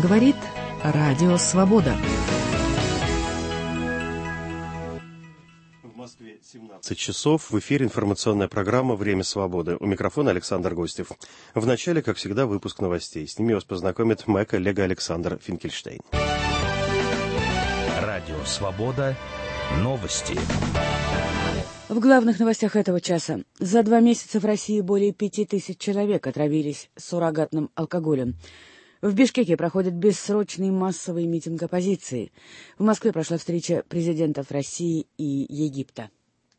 Говорит Радио Свобода. В Москве 17 часов. В эфире информационная программа «Время свободы». У микрофона Александр Гостев. В начале, как всегда, выпуск новостей. С ними вас познакомит мой коллега Александр Финкельштейн. Радио Свобода. Новости. В главных новостях этого часа. За 2 месяца в России более 5000 человек отравились суррогатным алкоголем. В Бишкеке проходит бессрочный массовый митинг оппозиции. В Москве прошла встреча президентов России и Египта.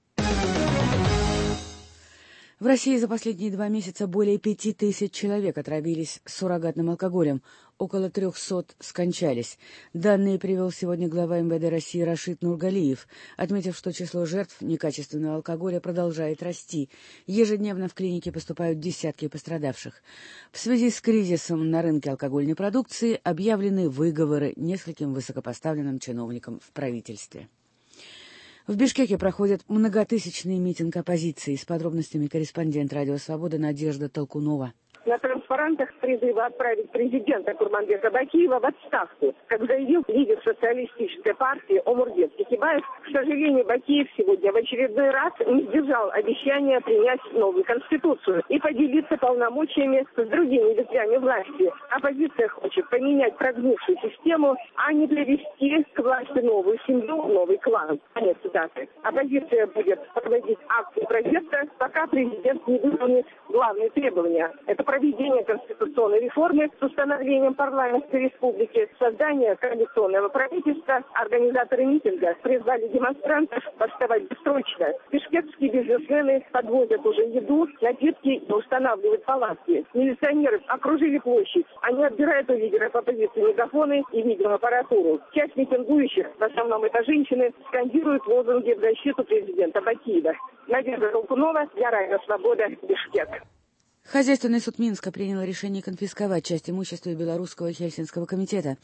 В России за последние 2 месяца более 5000 человек отравились суррогатным алкоголем. Около 300 скончались. Данные привел сегодня глава МВД России Рашид Нургалиев, отметив, что число жертв некачественного алкоголя продолжает расти. Ежедневно в клинике поступают десятки пострадавших. В связи с кризисом на рынке алкогольной продукции объявлены выговоры нескольким высокопоставленным чиновникам в правительстве. В Бишкеке проходит многотысячный митинг оппозиции. С подробностями корреспондент «Радио Свобода» Надежда Толкунова. На транспарантах призыва отправить президента Курманбека Бакиева в отставку. Как заявил лидер социалистической партии Омурбек Текебаев, к сожалению, Бакиев сегодня в очередной раз не сдержал обещания принять новую конституцию и поделиться полномочиями с другими ветвями власти. Оппозиция хочет поменять прогнившую систему, а не привести к власти новую семью, новый клан. Конец цитаты. Оппозиция будет проводить акции протеста, пока президент не выполнит главные требования. Это проведение конституционной реформы с установлением парламентской республики, создание коалиционного правительства. Организаторы митинга призвали демонстрантов бастовать бессрочно. Бишкекские бизнесмены подвозят уже еду, напитки и устанавливают палатки. Милиционеры окружили площадь. Они отбирают у лидеров оппозиции мегафоны и видеоаппаратуру. Часть митингующих, в основном это женщины, скандируют лозунги в защиту президента Бакиева. Надежда Толкунова для Радио Свобода, Бишкек. Хозяйственный суд Минска принял решение конфисковать часть имущества Белорусского Хельсинского комитета.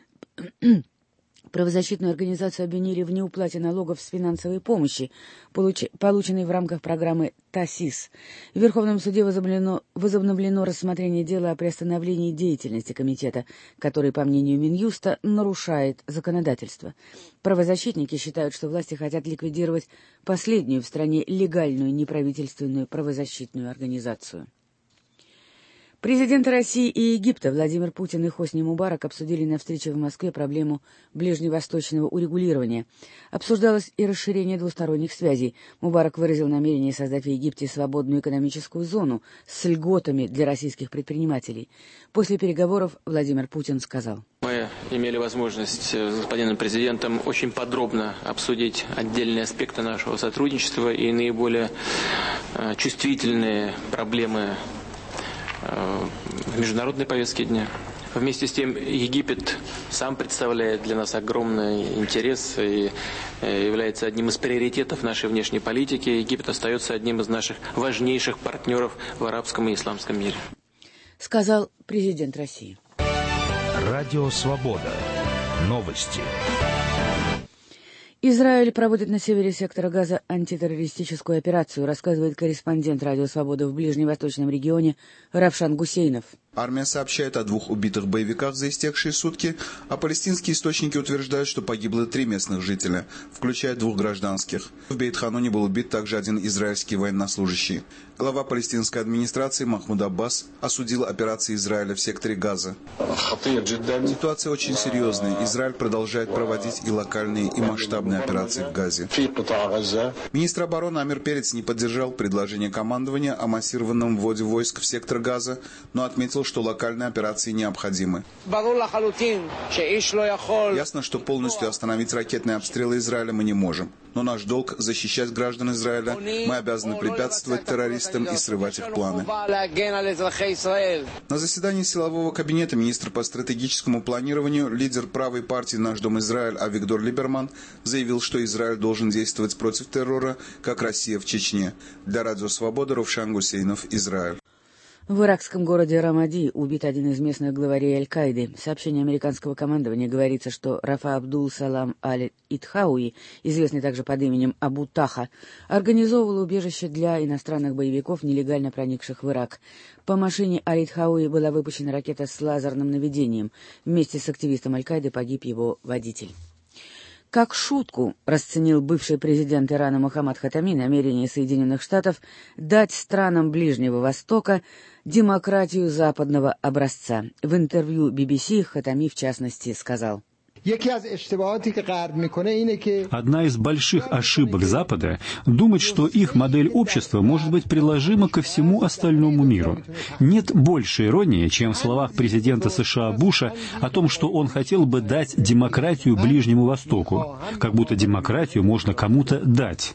Правозащитную организацию обвинили в неуплате налогов с финансовой помощи, полученной в рамках программы ТАСИС. В Верховном суде возобновлено рассмотрение дела о приостановлении деятельности комитета, который, по мнению Минюста, нарушает законодательство. Правозащитники считают, что власти хотят ликвидировать последнюю в стране легальную неправительственную правозащитную организацию. Президенты России и Египта Владимир Путин и Хосни Мубарак обсудили на встрече в Москве проблему ближневосточного урегулирования. Обсуждалось и расширение двусторонних связей. Мубарак выразил намерение создать в Египте свободную экономическую зону с льготами для российских предпринимателей. После переговоров Владимир Путин сказал: Мы имели возможность с господином президентом очень подробно обсудить отдельные аспекты нашего сотрудничества и наиболее чувствительные проблемы в международной повестке дня. Вместе с тем Египет сам представляет для нас огромный интерес и является одним из приоритетов нашей внешней политики. Египет остается одним из наших важнейших партнеров в арабском и исламском мире. Сказал президент России. Радио Свобода. Новости. Израиль проводит на севере сектора Газа антитеррористическую операцию, рассказывает корреспондент «Радио Свобода» в ближневосточном регионе Равшан Гусейнов. Армия сообщает о 2 убитых боевиках за истекшие сутки, а палестинские источники утверждают, что погибло 3 местных жителя, включая 2 гражданских. В Бейт-Хануне был убит также 1 израильский военнослужащий. Глава палестинской администрации Махмуд Аббас осудил операции Израиля в секторе Газа. Ситуация очень серьезная. Израиль продолжает проводить и локальные, и масштабные операции в Газе. Министр обороны Амир Перец не поддержал предложение командования о массированном вводе войск в сектор Газа, но отметил, что локальные операции необходимы. Ясно, что полностью остановить ракетные обстрелы Израиля мы не можем. Но наш долг – защищать граждан Израиля. Мы обязаны препятствовать террористам и срывать их планы. На заседании силового кабинета министр по стратегическому планированию, лидер правой партии «Наш дом Израиль» Авигдор Либерман заявил, что Израиль должен действовать против террора, как Россия в Чечне. Для Радио Свобода Равшан Гусейнов, Израиль. В иракском городе Рамади убит один из местных главарей Аль-Каиды. В сообщении американского командования говорится, что Рафа Абдул-Салам Аль-Итхауи, известный также под именем Абу Таха, организовывал убежище для иностранных боевиков, нелегально проникших в Ирак. По машине Аль-Итхауи была выпущена ракета с лазерным наведением. Вместе с активистом Аль-Каиды погиб его водитель. Как шутку расценил бывший президент Ирана Мохаммад Хатами намерение Соединенных Штатов дать странам Ближнего Востока демократию западного образца. В интервью BBC Хатами, в частности, сказал: одна из больших ошибок Запада — думать, что их модель общества может быть приложима ко всему остальному миру. Нет большей иронии, чем в словах президента США Буша о том, что он хотел бы дать демократию Ближнему Востоку, как будто демократию можно кому-то дать.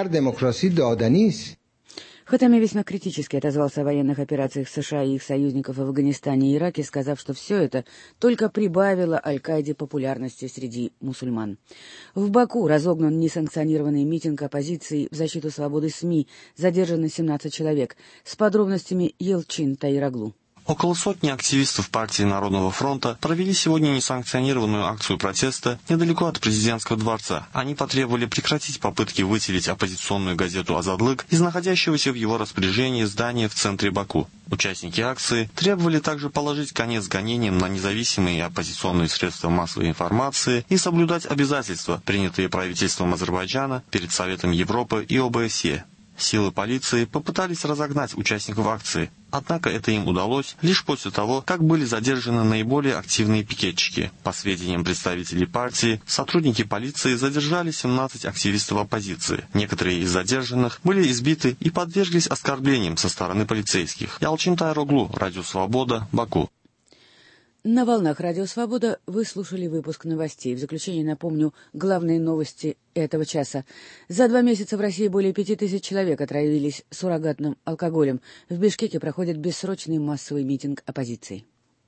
Хатами весьма критически отозвался о военных операциях США и их союзников в Афганистане и Ираке, сказав, что все это только прибавило Аль-Каиде популярности среди мусульман. В Баку разогнан несанкционированный митинг оппозиции в защиту свободы СМИ. Задержано 17 человек. С подробностями Елчин Таираглу. Около сотни активистов партии Народного фронта провели сегодня несанкционированную акцию протеста недалеко от президентского дворца. Они потребовали прекратить попытки выселить оппозиционную газету «Азадлык» из находящегося в его распоряжении здания в центре Баку. Участники акции требовали также положить конец гонениям на независимые и оппозиционные средства массовой информации и соблюдать обязательства, принятые правительством Азербайджана перед Советом Европы и ОБСЕ. Силы полиции попытались разогнать участников акции, однако это им удалось лишь после того, как были задержаны наиболее активные пикетчики. По сведениям представителей партии, сотрудники полиции задержали 17 активистов оппозиции. Некоторые из задержанных были избиты и подверглись оскорблениям со стороны полицейских. Ялчин Таираглу, Радио Свобода, Баку. На волнах Радио Свобода вы слушали выпуск новостей. В заключение напомню главные новости этого часа. За 2 месяца в России более 5000 человек отравились суррогатным алкоголем. В Бишкеке проходит бессрочный массовый митинг оппозиции.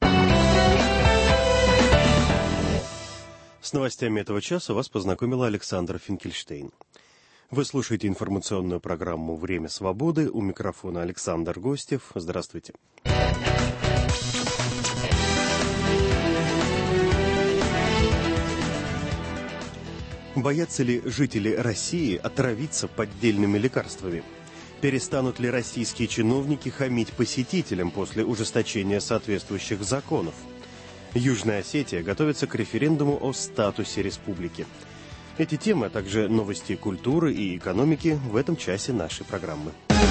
С новостями этого часа вас познакомила Александра Финкельштейн. Вы слушаете информационную программу «Время свободы». У микрофона Александр Гостев. Здравствуйте. Боятся ли жители России отравиться поддельными лекарствами? Перестанут ли российские чиновники хамить посетителям после ужесточения соответствующих законов? Южная Осетия готовится к референдуму о статусе республики. Эти темы, а также новости культуры и экономики в этом часе нашей программы.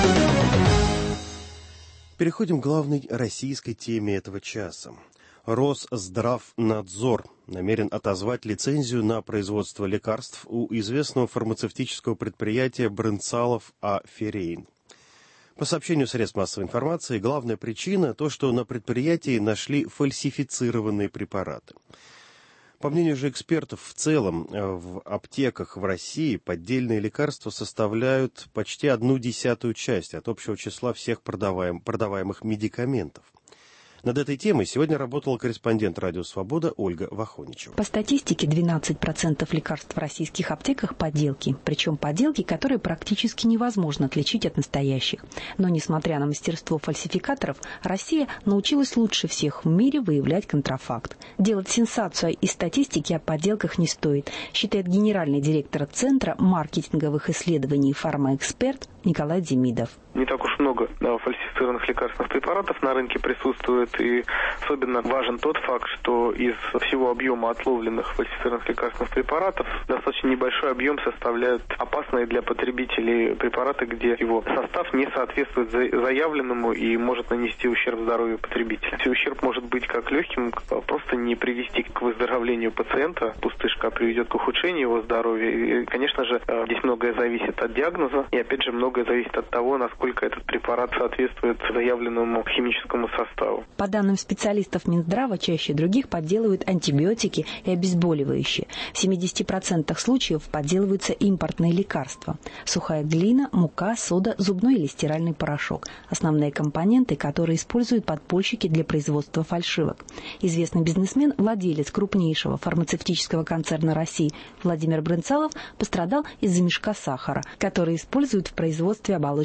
Переходим к главной российской теме этого часа. Росздравнадзор намерен отозвать лицензию на производство лекарств у известного фармацевтического предприятия Брынцалов А.Ферейн. По сообщению средств массовой информации, главная причина – то, что на предприятии нашли фальсифицированные препараты. По мнению же экспертов, в целом в аптеках в России поддельные лекарства составляют почти 1/10 часть от общего числа всех продаваемых медикаментов. Над этой темой сегодня работала корреспондент «Радио Свобода» Ольга Вахоничева. По статистике, 12% лекарств в российских аптеках – подделки. Причем подделки, которые практически невозможно отличить от настоящих. Но, несмотря на мастерство фальсификаторов, Россия научилась лучше всех в мире выявлять контрафакт. Делать сенсацию из статистики о подделках не стоит, считает генеральный директор Центра маркетинговых исследований «Фармаэксперт» Николай Демидов. Не так уж много фальсифицированных лекарственных препаратов на рынке присутствует, и особенно важен тот факт, что из всего объема отловленных фальсифицированных лекарственных препаратов достаточно небольшой объем составляют опасные для потребителей препараты, где его состав не соответствует заявленному и может нанести ущерб здоровью потребителя. Ущерб может быть как легким, просто не привести к выздоровлению пациента, пустышка приведет к ухудшению его здоровья. И, конечно же, здесь многое зависит от диагноза, и опять же многое зависит от того, насколько этот препарат соответствует заявленному химическому составу. По данным специалистов Минздрава, чаще других подделывают антибиотики и обезболивающие. В 70% случаев подделываются импортные лекарства. Сухая глина, мука, сода, зубной или стиральный порошок. Основные компоненты, которые используют подпольщики для производства фальшивок. Известный бизнесмен, владелец крупнейшего фармацевтического концерна России Владимир Брынцалов пострадал из-за мешка сахара, который используют в производстве оболочки для таблеток.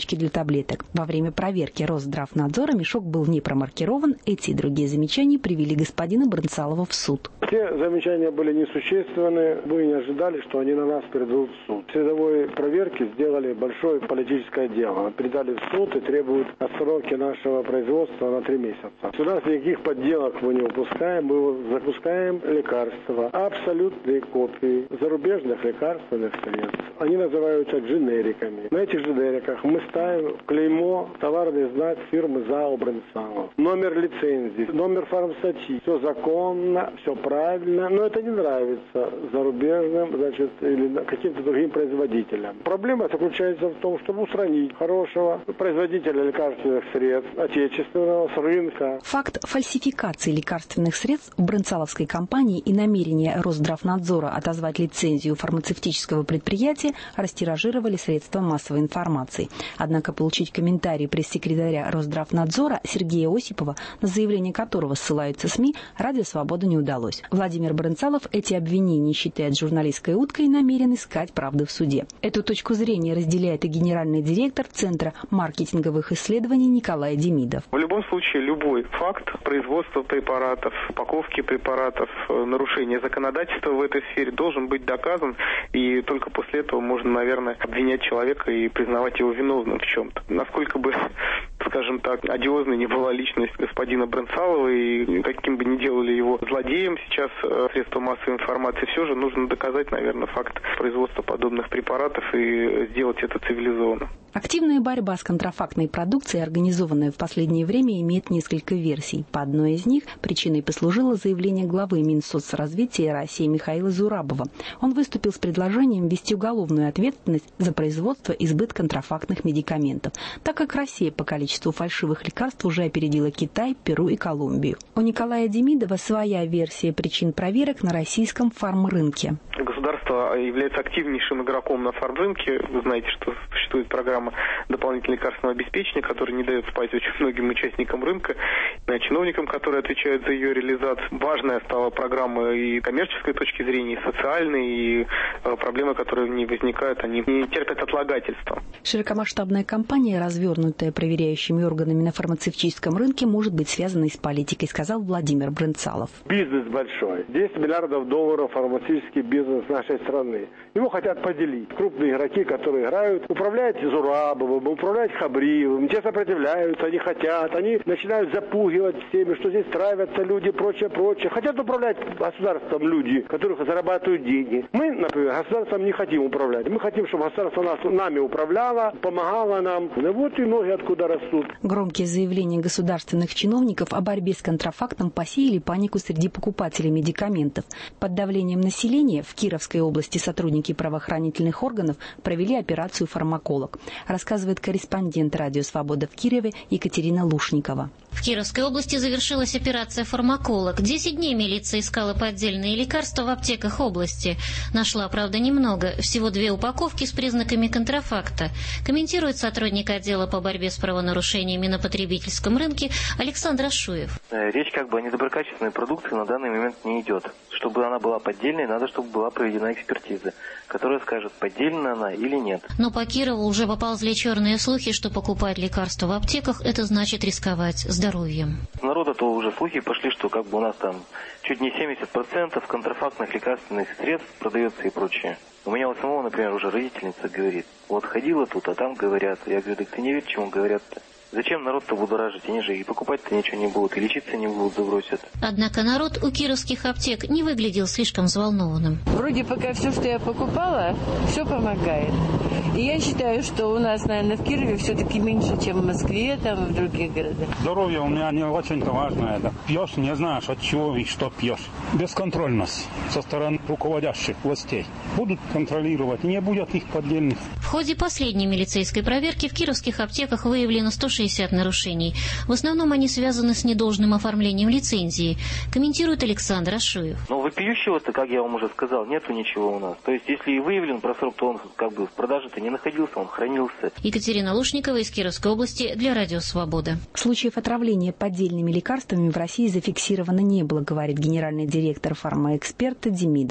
таблеток. Во время проверки Росздравнадзора мешок был не промаркирован. Эти и другие замечания привели господина Брынцалова в суд. Все замечания были несущественны. Мы не ожидали, что они на нас передадут в суд. В следовой проверке сделали большое политическое дело. Передали в суд и требуют отсрочки нашего производства на 3 месяца. У нас никаких подделок мы не выпускаем. Мы запускаем лекарства. Абсолютные копии зарубежных лекарственных средств. Они называются дженериками. На этих дженериках мы ставим клеймо, товарный знак фирмы ЗАО Брынцалов. Номер лицензии, номер фармстатьи. Все законно, все правильно. Но это не нравится зарубежным, или каким-то другим производителям. Проблема заключается в том, чтобы устранить хорошего производителя лекарственных средств, отечественного, с рынка. Факт фальсификации лекарственных средств в брынцаловской компании и намерение Росздравнадзора отозвать лицензию фармацевтического предприятия растиражировали средства массовой информации. Однако получить комментарий пресс-секретаря Росздравнадзора Сергея Осипова, на заявление которого ссылаются СМИ, Радио Свобода не удалось. Владимир Брынцалов эти обвинения считает журналистской уткой и намерен искать правду в суде. Эту точку зрения разделяет и генеральный директор Центра маркетинговых исследований Николай Демидов. В любом случае, любой факт производства препаратов, упаковки препаратов, нарушения законодательства в этой сфере должен быть доказан, и только после этого можно, наверное, обвинять человека и признавать его виновным в чем-то. Насколько бы, скажем так, одиозной не была личность господина Брынцалова, и каким бы ни делали его злодеем сейчас средства массовой информации, все же нужно доказать, наверное, факт производства подобных препаратов и сделать это цивилизованно. Активная борьба с контрафактной продукцией, организованная в последнее время, имеет несколько версий. По одной из них причиной послужило заявление главы Минсоцразвития России Михаила Зурабова. Он выступил с предложением ввести уголовную ответственность за производство и сбыт контрафактных медикаментов, так как Россия по количеству фальшивых лекарств уже опередила Китай, Перу и Колумбию. У Николая Демидова своя версия причин проверок на российском фармрынке. Государство является активнейшим игроком на фармрынке. Вы знаете, что существует программа дополнительного лекарственного обеспечения, которая не дает спать очень многим участникам рынка, чиновникам, которые отвечают за ее реализацию. Важная стала программа и коммерческой точки зрения, и социальной, и проблемы, которые в ней возникают, они не терпят отлагательства. Широкомасштабная кампания, развернутая проверяющими органами на фармацевтическом рынке, может быть связана и с политикой, сказал Владимир Брынцалов. Бизнес большой. 10 миллиардов долларов фармацевтический бизнес нашей страны. Его хотят поделить. Крупные игроки, которые играют, управляют Зурабовым, управляют Хабриевым, те сопротивляются, они хотят, они начинают запугивать всеми, что здесь травятся люди, прочее. Хотят управлять государством люди, которые зарабатывают деньги. Мы, например, государством не хотим управлять. Мы хотим, чтобы государство нами управляло, помогало нам. Вот и ноги откуда растут. Громкие заявления государственных чиновников о борьбе с контрафактом посеяли панику среди покупателей медикаментов. Под давлением населения в Кировской области сотрудники правоохранительных органов провели операцию «Фармаколог», рассказывает корреспондент Радио Свобода в Кирове Екатерина Лушникова. В Кировской области завершилась операция «Фармаколог». 10 дней милиция искала поддельные лекарства в аптеках области. Нашла, правда, немного. Всего 2 упаковки с признаками контрафакта. Комментирует сотрудник отдела по борьбе с правонарушениями на потребительском рынке Александр Ашуев. Речь о недоброкачественной продукции на данный момент не идет. Чтобы она была поддельной, надо, чтобы была проведена экспертиза, которая скажет, поддельна она или нет. Но по Кирову уже поползли черные слухи, что покупать лекарства в аптеках – это значит рисковать здоровьем. Народа-то уже слухи пошли, что у нас там чуть не 70% контрафактных лекарственных средств продается и прочее. У меня вот самого, например, уже родительница говорит, вот ходила тут, а там говорят. Я говорю, так ты не верь, чему говорят-то. Зачем народ-то будоражить? Они же и покупать-то ничего не будут, и лечиться не будут, забросят. Однако народ у кировских аптек не выглядел слишком взволнованным. Вроде пока все, что я покупала, все помогает. И я считаю, что у нас, наверное, в Кирове все-таки меньше, чем в Москве, там и в других городах. Здоровье у меня не очень-то важно. Это. Пьешь, не знаешь, от чего и что пьешь. Бесконтрольность со стороны руководящих властей. Будут контролировать, и не будет их поддельных. В ходе последней милицейской проверки в кировских аптеках выявлено 160 нарушений. В основном они связаны с недолжным оформлением лицензии, комментирует Александр Ашуев. Но вопиющего-то, как я вам уже сказал, нету ничего у нас. То есть, если и выявлен просрок, то он в продаже-то не находился, он хранился. Екатерина Лушникова из Кировской области для Радио Свобода. Случаев отравления поддельными лекарствами в России зафиксировано не было, говорит генеральный директор фармаэксперта Демидов.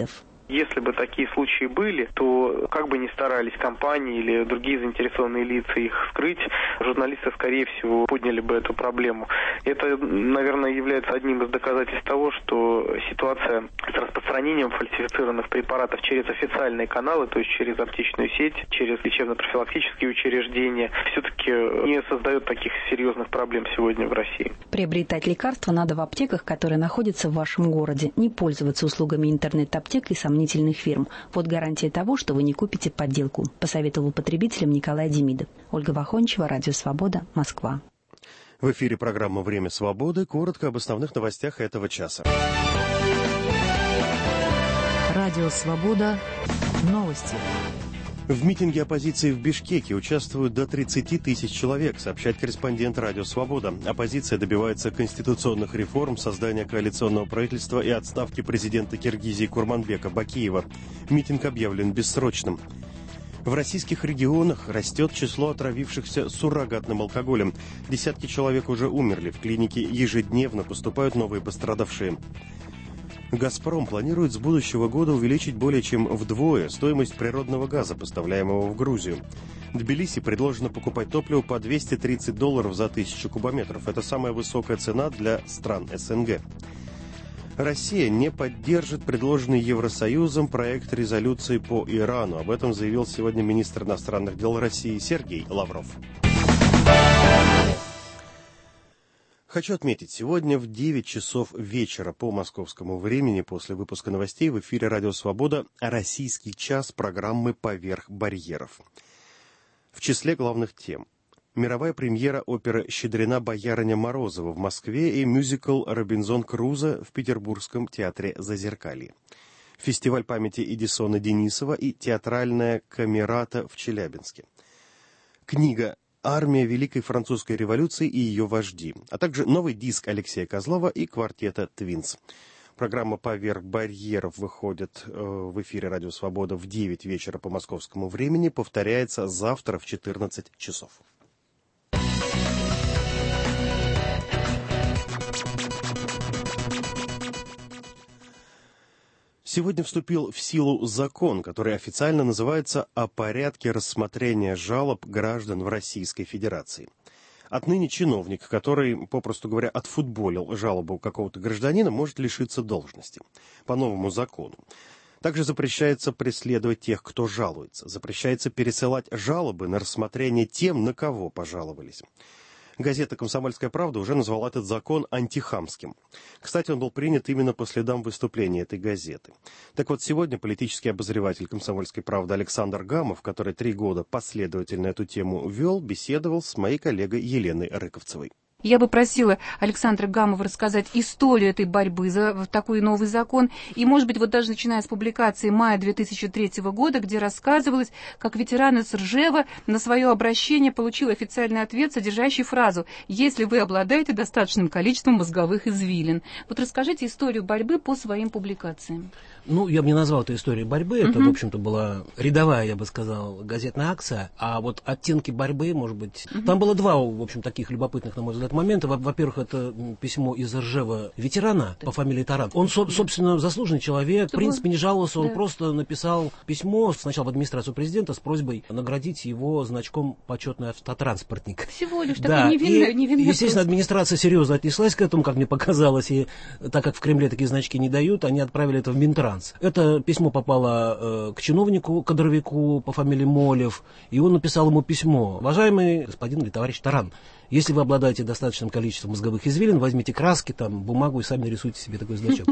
Если бы такие случаи были, то как бы ни старались компании или другие заинтересованные лица их скрыть, журналисты, скорее всего, подняли бы эту проблему. Это, наверное, является одним из доказательств того, что ситуация с распространением фальсифицированных препаратов через официальные каналы, то есть через аптечную сеть, через лечебно-профилактические учреждения, все-таки не создает таких серьезных проблем сегодня в России. Приобретать лекарства надо в аптеках, которые находятся в вашем городе. Не пользоваться услугами интернет-аптек и сомнительных фирм. Вот гарантия того, что вы не купите подделку, посоветовал потребителям Николай Демидов. Ольга Вахончева, Радио Свобода, Москва. В эфире программа «Время свободы». Коротко об основных новостях этого часа. Радио Свобода. Новости. В митинге оппозиции в Бишкеке участвуют до 30 тысяч человек, сообщает корреспондент «Радио Свобода». Оппозиция добивается конституционных реформ, создания коалиционного правительства и отставки президента Киргизии Курманбека Бакиева. Митинг объявлен бессрочным. В российских регионах растет число отравившихся суррогатным алкоголем. Десятки человек уже умерли. В клинике ежедневно поступают новые пострадавшие. «Газпром» планирует с будущего года увеличить более чем вдвое стоимость природного газа, поставляемого в Грузию. Тбилиси предложено покупать топливо по $230 за 1000 кубометров. Это самая высокая цена для стран СНГ. Россия не поддержит предложенный Евросоюзом проект резолюции по Ирану. Об этом заявил сегодня министр иностранных дел России Сергей Лавров. Хочу отметить, сегодня в 9 часов вечера по московскому времени после выпуска новостей в эфире «Радио Свобода» российский час программы «Поверх барьеров». В числе главных тем: мировая премьера оперы «Щедрина боярыня Морозова» в Москве и мюзикл «Робинзон Крузо» в Петербургском театре «Зазеркалье». Фестиваль памяти Эдисона Денисова и театральная камерата в Челябинске. Книга «Армия Великой Французской революции и ее вожди», а также новый диск Алексея Козлова и квартета «Твинс». Программа «Поверх барьеров» выходит в эфире «Радио Свобода» в 9 вечера по московскому времени, повторяется завтра в 14 часов. Сегодня вступил в силу закон, который официально называется «О порядке рассмотрения жалоб граждан в Российской Федерации». Отныне чиновник, который, попросту говоря, отфутболил жалобу какого-то гражданина, может лишиться должности. По новому закону. Также запрещается преследовать тех, кто жалуется. Запрещается пересылать жалобы на рассмотрение тем, на кого пожаловались. Газета «Комсомольская правда» уже назвала этот закон антихамским. Кстати, он был принят именно по следам выступления этой газеты. Так вот, сегодня политический обозреватель «Комсомольской правды» Александр Гамов, который 3 года последовательно эту тему вел, беседовал с моей коллегой Еленой Рыковцевой. Я бы просила Александра Гамова рассказать историю этой борьбы за такой новый закон. И, может быть, вот даже начиная с публикации мая 2003 года, где рассказывалось, как ветеран из Ржева на свое обращение получил официальный ответ, содержащий фразу «Если вы обладаете достаточным количеством мозговых извилин». Вот расскажите историю борьбы по своим публикациям. Ну, я бы не назвал это историей борьбы. Это, в общем-то, была рядовая, я бы сказал, газетная акция. А вот оттенки борьбы, может быть... Там было 2, в общем, таких любопытных, на мой взгляд, момента. Во-первых, это письмо из Ржева ветерана по фамилии Таран. Он, собственно, заслуженный человек. В принципе, не жаловался. Он просто написал письмо сначала в администрацию президента с просьбой наградить его значком «Почетный автотранспортник». Всего лишь такой невинный. Естественно, администрация серьезно отнеслась к этому, как мне показалось. И так как в Кремле такие значки не дают, они отправили это в Минтранс. Это письмо попало к чиновнику, кадровику по фамилии Молев, и он написал ему письмо. «Уважаемый господин или товарищ Таран, если вы обладаете достаточным количеством мозговых извилин, возьмите краски, там, бумагу и сами нарисуйте себе такой значок».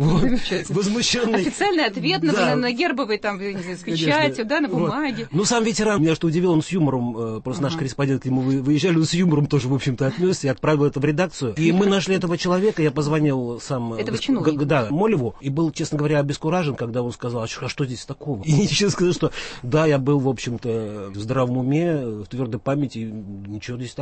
Возмущенный. Официальный ответ на гербовой, там, с печатью, да, на бумаге. Ну, сам ветеран, меня что удивил, он с юмором, просто наш корреспондент к нему выезжали, он с юмором тоже, в общем-то, отнесся и отправил это в редакцию. И мы нашли этого человека, я позвонил сам Молеву, и был, честно говоря, обескуражен, когда он сказал, а что здесь такого? И ничего сказал, что да, я был, в общем-то, в здравом уме, в твердой памяти, ничего здесь такого.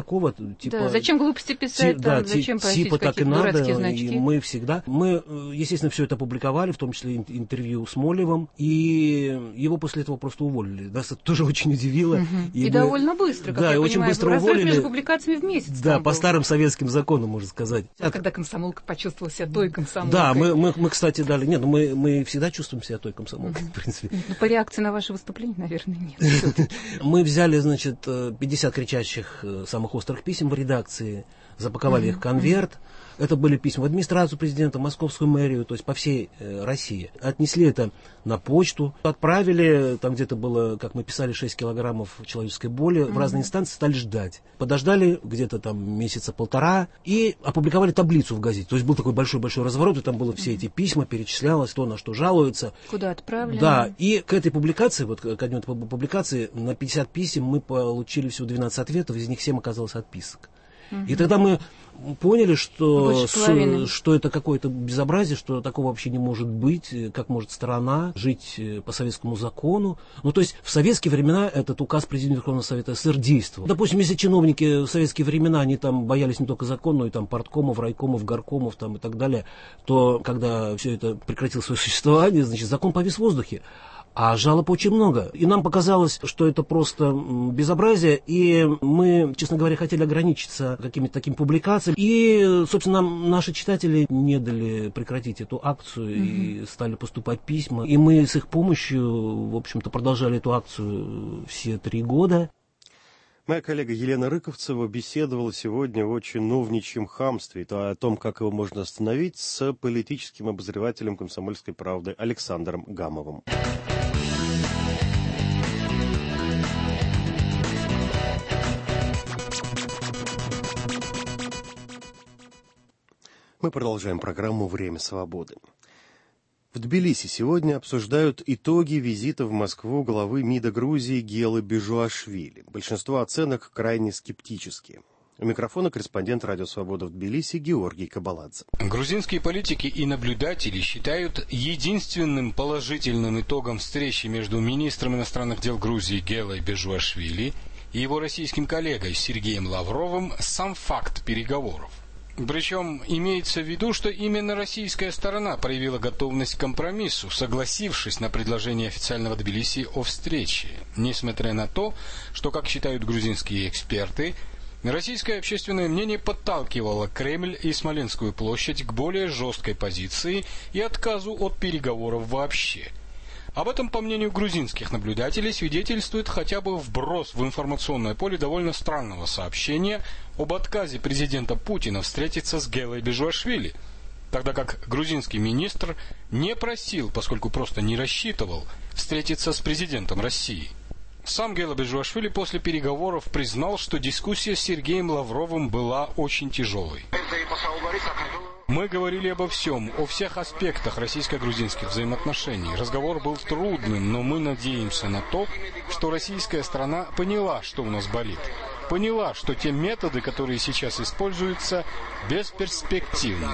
типа... Да, зачем глупости писать, зачем просить какие-то дурацкие значки? И мы всегда... Мы, естественно, все это опубликовали, в том числе интервью с Молевым, и его после этого просто уволили. Нас это тоже очень удивило. И довольно быстро, как я очень понимаю. Быстро уволили. Между публикациями в месяц. Да, по старым советским законам, можно сказать. Когда комсомолка почувствовала себя той комсомолкой. Да, мы, кстати, дали... Нет, мы всегда чувствуем себя той комсомолкой, в принципе. По реакции на ваше выступление, наверное, нет. Мы взяли, значит, 50 кричащих самых острых писем в редакции, запаковали их в конверт. Это были письма в администрацию президента, московскую мэрию, то есть по всей России. Отнесли это на почту, отправили, там где-то было, как мы писали, 6 килограммов человеческой боли, в разные инстанции, стали ждать. Подождали где-то там месяца полтора и опубликовали таблицу в газете. То есть был такой большой-большой разворот, и там было все эти письма, перечислялось то, на что жалуются. Куда отправили. Да, и к этой публикации, вот к дню этой публикации, на 50 писем мы получили всего 12 ответов, из них 7 оказалось отписок. И тогда мы поняли, что это какое-то безобразие, что такого вообще не может быть, как может страна жить по советскому закону. Ну, то есть в советские времена этот указ президента Верховного Совета СССР действовал. Допустим, если чиновники в советские времена, они там боялись не только закона, но и там парткомов, райкомов, горкомов там, и так далее, то когда все это прекратило свое существование, значит, закон повис в воздухе. А жалоб очень много. И нам показалось, что это просто безобразие. И мы, честно говоря, хотели ограничиться какими-то такими публикациями. И, собственно, наши читатели не дали прекратить эту акцию. И стали поступать письма. И мы с их помощью, в общем-то, продолжали эту акцию все 3 года. Моя коллега Елена Рыковцева беседовала сегодня о чиновничьем хамстве, о том, как его можно остановить, с политическим обозревателем «Комсомольской правды» Александром Гамовым. Мы продолжаем программу «Время свободы». В Тбилиси сегодня обсуждают итоги визита в Москву главы МИДа Грузии Гелы Бежуашвили. Большинство оценок крайне скептические. У микрофона корреспондент «Радио Свобода» в Тбилиси Георгий Кабаладзе. Грузинские политики и наблюдатели считают единственным положительным итогом встречи между министром иностранных дел Грузии Гелой Бежуашвили и его российским коллегой Сергеем Лавровым сам факт переговоров. Причем имеется в виду, что именно российская сторона проявила готовность к компромиссу, согласившись на предложение официального Тбилиси о встрече, несмотря на то, что, как считают грузинские эксперты, российское общественное мнение подталкивало Кремль и Смоленскую площадь к более жесткой позиции и отказу от переговоров вообще. Об этом, по мнению грузинских наблюдателей, свидетельствует хотя бы вброс в информационное поле довольно странного сообщения об отказе президента Путина встретиться с Гелой Бежуашвили, тогда как грузинский министр не просил, поскольку просто не рассчитывал, встретиться с президентом России. Сам Гела Бежуашвили после переговоров признал, что дискуссия с Сергеем Лавровым была очень тяжелой. Мы говорили обо всем, о всех аспектах российско-грузинских взаимоотношений. Разговор был трудным, но мы надеемся на то, что российская сторона поняла, что у нас болит. Поняла, что те методы, которые сейчас используются, бесперспективны.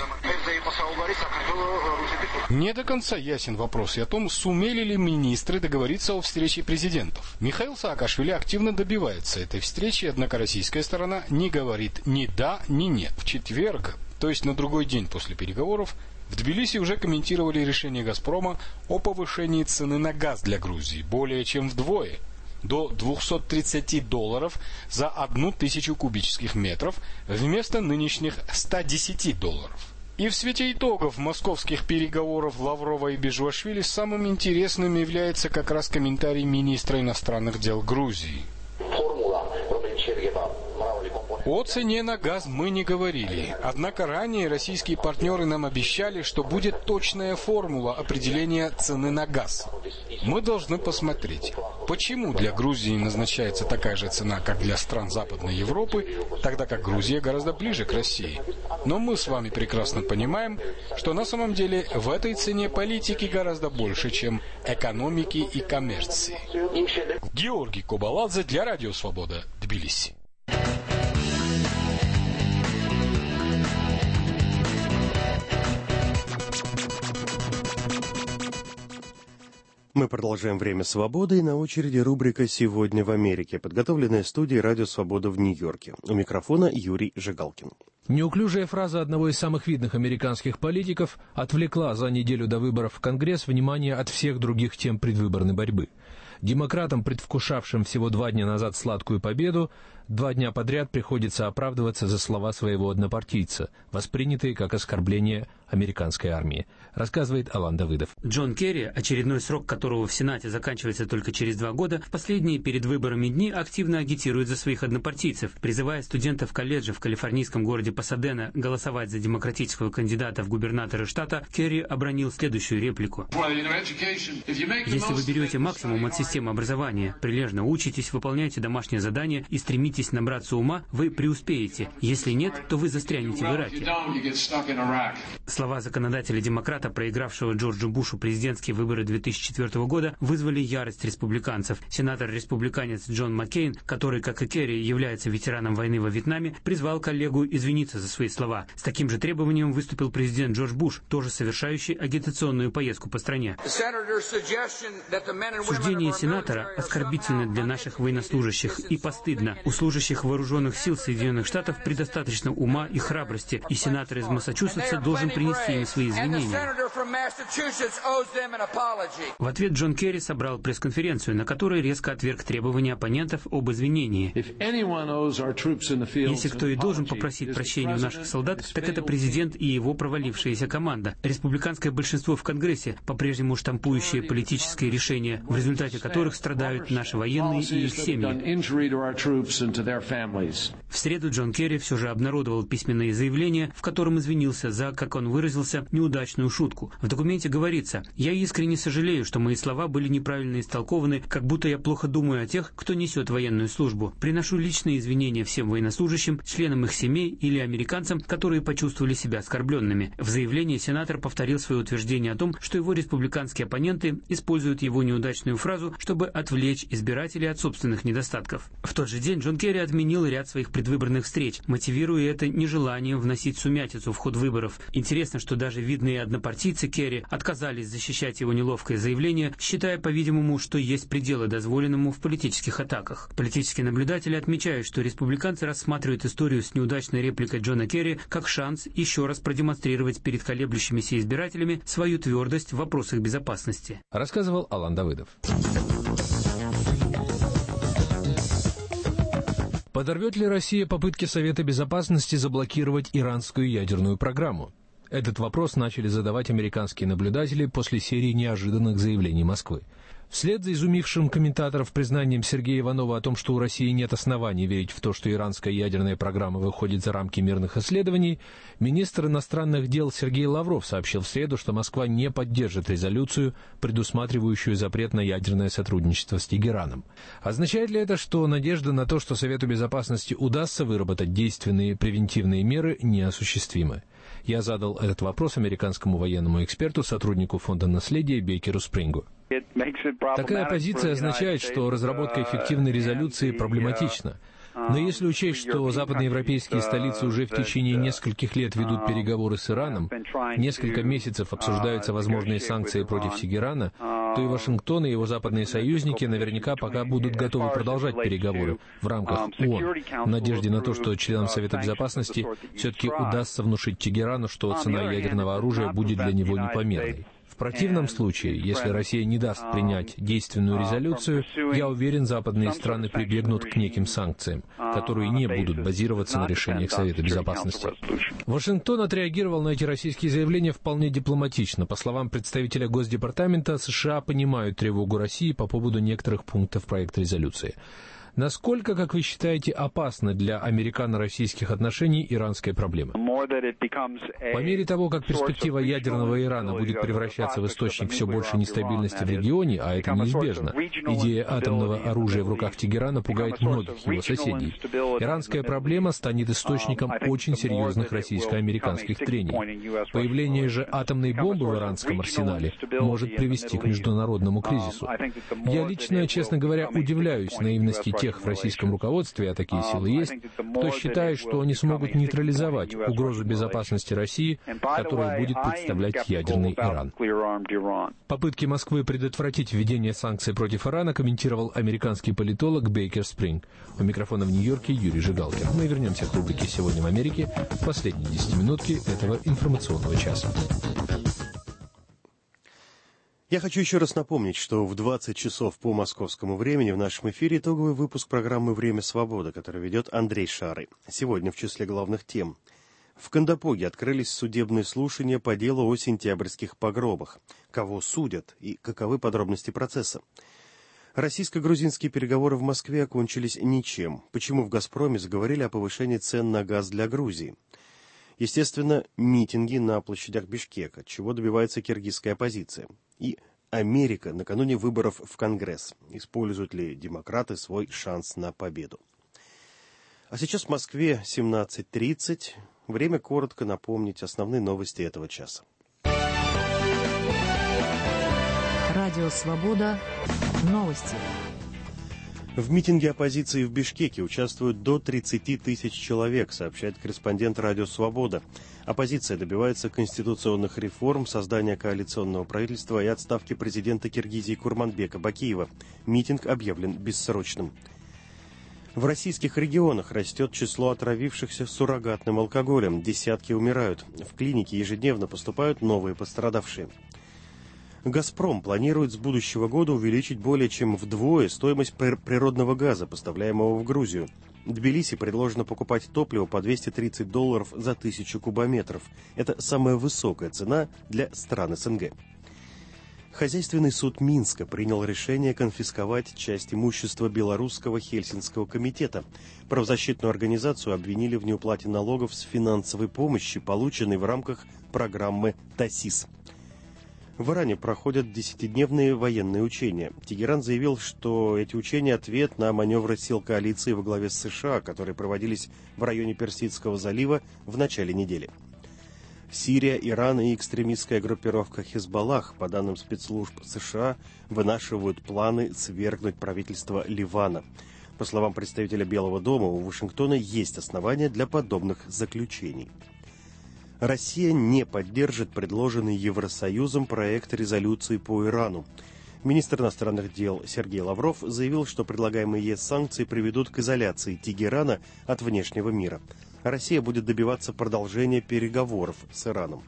Не до конца ясен вопрос и о том, сумели ли министры договориться о встрече президентов. Михаил Саакашвили активно добивается этой встречи, однако российская сторона не говорит ни да, ни нет. В четверг, то есть на другой день после переговоров, в Тбилиси уже комментировали решение «Газпрома» о повышении цены на газ для Грузии более чем вдвое, до $230 за 1000 кубических метров вместо нынешних $110. И в свете итогов московских переговоров Лаврова и Бежуашвили самым интересным является как раз комментарий министра иностранных дел Грузии. О цене на газ мы не говорили, однако ранее российские партнеры нам обещали, что будет точная формула определения цены на газ. Мы должны посмотреть, почему для Грузии назначается такая же цена, как для стран Западной Европы, тогда как Грузия гораздо ближе к России. Но мы с вами прекрасно понимаем, что на самом деле в этой цене политики гораздо больше, чем экономики и коммерции. Георгий Кабаладзе для Радио Свобода, Тбилиси. Мы продолжаем «Время свободы», и на очереди рубрика «Сегодня в Америке», подготовленная студией «Радио Свобода» в Нью-Йорке. У микрофона Юрий Жигалкин. Неуклюжая фраза одного из самых видных американских политиков отвлекла за неделю до выборов в Конгресс внимание от всех других тем предвыборной борьбы. Демократам, предвкушавшим всего 2 дня назад сладкую победу, 2 дня подряд приходится оправдываться за слова своего однопартийца, воспринятые как оскорбление американской армии, рассказывает Алан Давыдов. Джон Керри, очередной срок которого в Сенате заканчивается только через 2 года, в последние перед выборами дни активно агитирует за своих однопартийцев, призывая студентов колледжа в калифорнийском городе Пасадена голосовать за демократического кандидата в губернаторы штата. Керри обронил следующую реплику. Если вы берете максимум от системы образования, прилежно учитесь, выполняете домашние задания и стремитесь набраться ума, вы преуспеете. Если нет, то вы застрянете в Ираке. Слова законодателя-демократа, проигравшего Джорджу Бушу президентские выборы 2004 года, вызвали ярость республиканцев. Сенатор-республиканец Джон Маккейн, который, как и Керри, является ветераном войны во Вьетнаме, призвал коллегу извиниться за свои слова. С таким же требованием выступил президент Джордж Буш, тоже совершающий агитационную поездку по стране. Суждение сенатора оскорбительно для наших военнослужащих и постыдно. У служащих вооруженных сил Соединенных Штатов предостаточно ума и храбрости, и сенатор из Массачусетса должен принести им свои извинения. В ответ Джон Керри собрал пресс-конференцию, на которой резко отверг требования оппонентов об извинении. Если кто и должен попросить прощения у наших солдат, так это президент и его провалившаяся команда. Республиканское большинство в Конгрессе, по-прежнему штампующее политические решения, в результате которых страдают наши военные и их семьи. В среду Джон Керри все же обнародовал письменное заявление, в котором извинился за, как он выразился, неудачную шутку. В документе говорится: «Я искренне сожалею, что мои слова были неправильно истолкованы, как будто я плохо думаю о тех, кто несет военную службу. Приношу личные извинения всем военнослужащим, членам их семей или американцам, которые почувствовали себя оскорбленными». В заявлении сенатор повторил свое утверждение о том, что его республиканские оппоненты используют его неудачную фразу, чтобы отвлечь избирателей от собственных недостатков. В тот же день Джон Керри отменил ряд своих предвыборных встреч, мотивируя это нежеланием вносить сумятицу в ход выборов. Интересно, что даже видные однопартийцы Керри отказались защищать его неловкое заявление, считая, по-видимому, что есть пределы дозволенному в политических атаках. Политические наблюдатели отмечают, что республиканцы рассматривают историю с неудачной репликой Джона Керри как шанс еще раз продемонстрировать перед колеблющимися избирателями свою твердость в вопросах безопасности. Рассказывал Алан Давыдов. Подорвет ли Россия попытки Совета Безопасности заблокировать иранскую ядерную программу? Этот вопрос начали задавать американские наблюдатели после серии неожиданных заявлений Москвы. Вслед за изумившим комментаторов признанием Сергея Иванова о том, что у России нет оснований верить в то, что иранская ядерная программа выходит за рамки мирных исследований, министр иностранных дел Сергей Лавров сообщил в среду, что Москва не поддержит резолюцию, предусматривающую запрет на ядерное сотрудничество с Тегераном. Означает ли это, что надежда на то, что Совету Безопасности удастся выработать действенные превентивные меры, неосуществима? Я задал этот вопрос американскому военному эксперту, сотруднику Фонда наследия Бейкеру Спрингу. Такая позиция означает, что разработка эффективной резолюции проблематична. Но если учесть, что западноевропейские столицы уже в течение нескольких лет ведут переговоры с Ираном, несколько месяцев обсуждаются возможные санкции против Тегерана, то и Вашингтон и его западные союзники наверняка пока будут готовы продолжать переговоры в рамках ООН, в надежде на то, что членам Совета Безопасности все-таки удастся внушить Тегерану, что цена ядерного оружия будет для него непомерной. В противном случае, если Россия не даст принять действенную резолюцию, я уверен, западные страны прибегнут к неким санкциям, которые не будут базироваться на решениях Совета Безопасности. Вашингтон отреагировал на эти российские заявления вполне дипломатично. По словам представителя Госдепартамента, США понимают тревогу России по поводу некоторых пунктов проекта резолюции. Насколько, как вы считаете, опасна для американо-российских отношений иранская проблема? По мере того, как перспектива ядерного Ирана будет превращаться в источник все большей нестабильности в регионе, а это неизбежно, идея атомного оружия в руках Тегерана пугает многих его соседей. Иранская проблема станет источником очень серьезных российско-американских трений. Появление же атомной бомбы в иранском арсенале может привести к международному кризису. Я лично, честно говоря, удивляюсь наивности тех тех в российском руководстве, а такие силы есть, кто считает, что они смогут нейтрализовать угрозу безопасности России, которую будет представлять ядерный Иран. Попытки Москвы предотвратить введение санкций против Ирана комментировал американский политолог Бейкер Спринг. У микрофона в Нью-Йорке Юрий Жигалкин. Мы вернемся к рубрике «Сегодня в Америке» в последние 10-минутки этого информационного часа. Я хочу еще раз напомнить, что в 20 часов по московскому времени в нашем эфире итоговый выпуск программы «Время свободы», который ведет Андрей Шарый. Сегодня в числе главных тем. В Кандапоге открылись судебные слушания по делу о сентябрьских погромах. Кого судят и каковы подробности процесса? Российско-грузинские переговоры в Москве окончились ничем. Почему в «Газпроме» заговорили о повышении цен на газ для Грузии? Естественно, митинги на площадях Бишкека, чего добивается киргизская оппозиция. И Америка накануне выборов в Конгресс. Используют ли демократы свой шанс на победу? А сейчас в Москве 17:30. Время коротко напомнить основные новости этого часа. Радио «Свобода». Новости. В митинге оппозиции в Бишкеке участвуют до 30 тысяч человек, сообщает корреспондент «Радио Свобода». Оппозиция добивается конституционных реформ, создания коалиционного правительства и отставки президента Киргизии Курманбека Бакиева. Митинг объявлен бессрочным. В российских регионах растет число отравившихся суррогатным алкоголем. Десятки умирают. В клинике ежедневно поступают новые пострадавшие. «Газпром» планирует с будущего года увеличить более чем вдвое стоимость природного газа, поставляемого в Грузию. Тбилиси предложено покупать топливо по $230 за 1000 кубометров. Это самая высокая цена для стран СНГ. Хозяйственный суд Минска принял решение конфисковать часть имущества Белорусского Хельсинского комитета. Правозащитную организацию обвинили в неуплате налогов с финансовой помощи, полученной в рамках программы ТАСИС. В Иране проходят 10-дневные военные учения. Тегеран заявил, что эти учения – ответ на маневры сил коалиции во главе с США, которые проводились в районе Персидского залива в начале недели. Сирия, Иран и экстремистская группировка Хизбаллах, по данным спецслужб США, вынашивают планы свергнуть правительство Ливана. По словам представителя Белого дома, у Вашингтона есть основания для подобных заключений. Россия не поддержит предложенный Евросоюзом проект резолюции по Ирану. Министр иностранных дел Сергей Лавров заявил, что предлагаемые ЕС санкции приведут к изоляции Тегерана от внешнего мира. Россия будет добиваться продолжения переговоров с Ираном.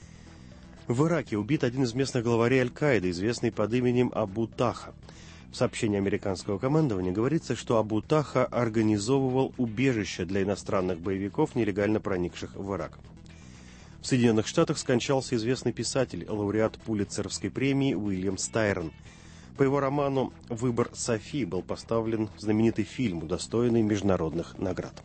В Ираке убит один из местных главарей Аль-Каиды, известный под именем Абу Таха. В сообщении американского командования говорится, что Абу Таха организовывал убежище для иностранных боевиков, нелегально проникших в Ирак. В Соединенных Штатах скончался известный писатель, лауреат Пулитцеровской премии Уильям Стайрон. По его роману «Выбор Софи» был поставлен знаменитый фильм, удостоенный международных наград.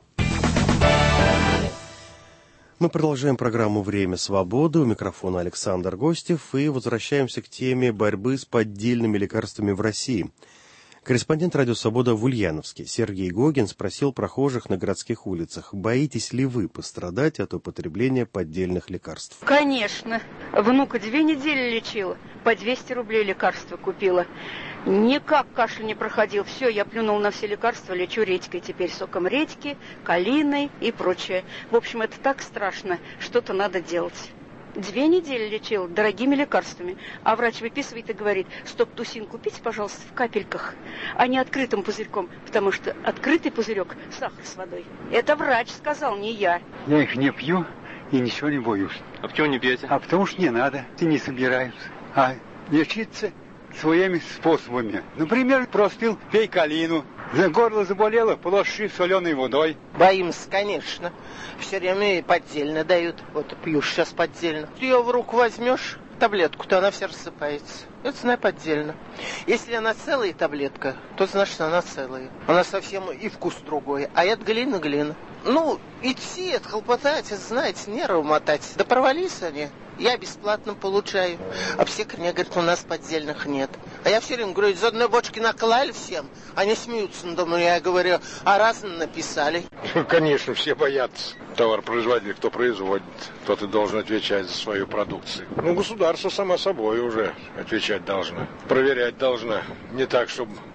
Мы продолжаем программу «Время свободы». У микрофона Александр Гостев и возвращаемся к теме борьбы с поддельными лекарствами в России. Корреспондент «Радио Свобода» в Ульяновске Сергей Гогин спросил прохожих на городских улицах: боитесь ли вы пострадать от употребления поддельных лекарств? Конечно. Внука 2 недели лечила, по 200 рублей лекарства купила. Никак кашель не проходил. Все, я плюнул на все лекарства, лечу редькой теперь, соком редьки, калиной и прочее. В общем, это так страшно, что-то надо делать. 2 недели лечил дорогими лекарствами. А врач выписывает и говорит: стоп-тусин купите, пожалуйста, в капельках, а не открытым пузырьком, потому что открытый пузырек – сахар с водой. Это врач сказал, не я. Я их не пью и ничего не боюсь. А почему не пьете? А потому что не надо, и не собираюсь. А лечиться своими способами. Например, простыл, пей калину. За горло заболело, полощи соленой водой. Боимся, конечно. Все время поддельно дают. Вот пью сейчас поддельно. Ты ее в руку возьмешь, таблетку-то она вся рассыпается. Это, знаю, поддельно. Если она целая таблетка, то значит она целая. Она совсем и вкус другой. А это глина. Ну, идти, это хлопотать, это, знаете, нервы мотать. Да провались они. Я бесплатно получаю. Аптекарь мне говорит: у нас поддельных нет. А я все время говорю: из одной бочки наклали всем. Они смеются надо мной. Я говорю: а раз написали. Конечно, все боятся. Товаропроизводитель, кто производит, тот и должен отвечать за свою продукцию. Ну, государство само собой уже отвечать должно. Проверять должно. Не так, чтобы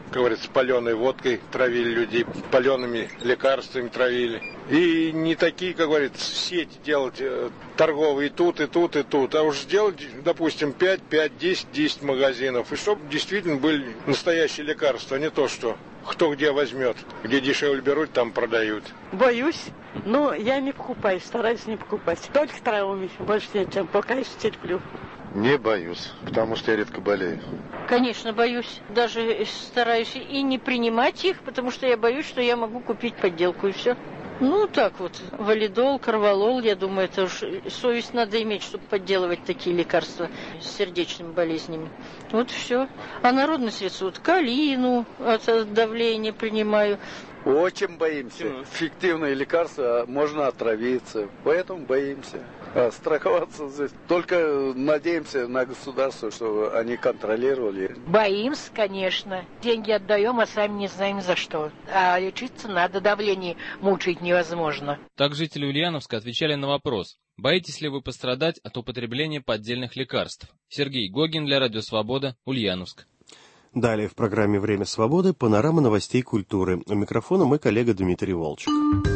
как говорится, паленой водкой травили людей, палеными лекарствами травили. И не такие, как говорится, сети делать торговые и тут, и тут, и тут. А уж сделать, допустим, 5, 10 магазинов. И чтобы действительно были настоящие лекарства, а не то, что кто где возьмет. Где дешевле берут, там продают. Боюсь, но я не покупаю, стараюсь не покупать. Только травами, больше нет, чем пока еще терплю. Не боюсь, потому что я редко болею. Конечно, боюсь. Даже стараюсь и не принимать их, потому что я боюсь, что я могу купить подделку, и все. Ну, так вот, валидол, корвалол, я думаю, это уж совесть надо иметь, чтобы подделывать такие лекарства с сердечными болезнями. Вот все. А народные средства, вот калину от давления принимаю. Очень боимся. Фиктивные лекарства, можно отравиться, поэтому боимся. А страховаться здесь. Только надеемся на государство, чтобы они контролировали. Боимся, конечно. Деньги отдаем, а сами не знаем за что. А лечиться надо, давление мучить невозможно. Так жители Ульяновска отвечали на вопрос: боитесь ли вы пострадать от употребления поддельных лекарств? Сергей Гогин для Радио Свобода, Ульяновск. Далее в программе «Время свободы» панорама новостей культуры. У микрофона мой коллега Дмитрий Волчек.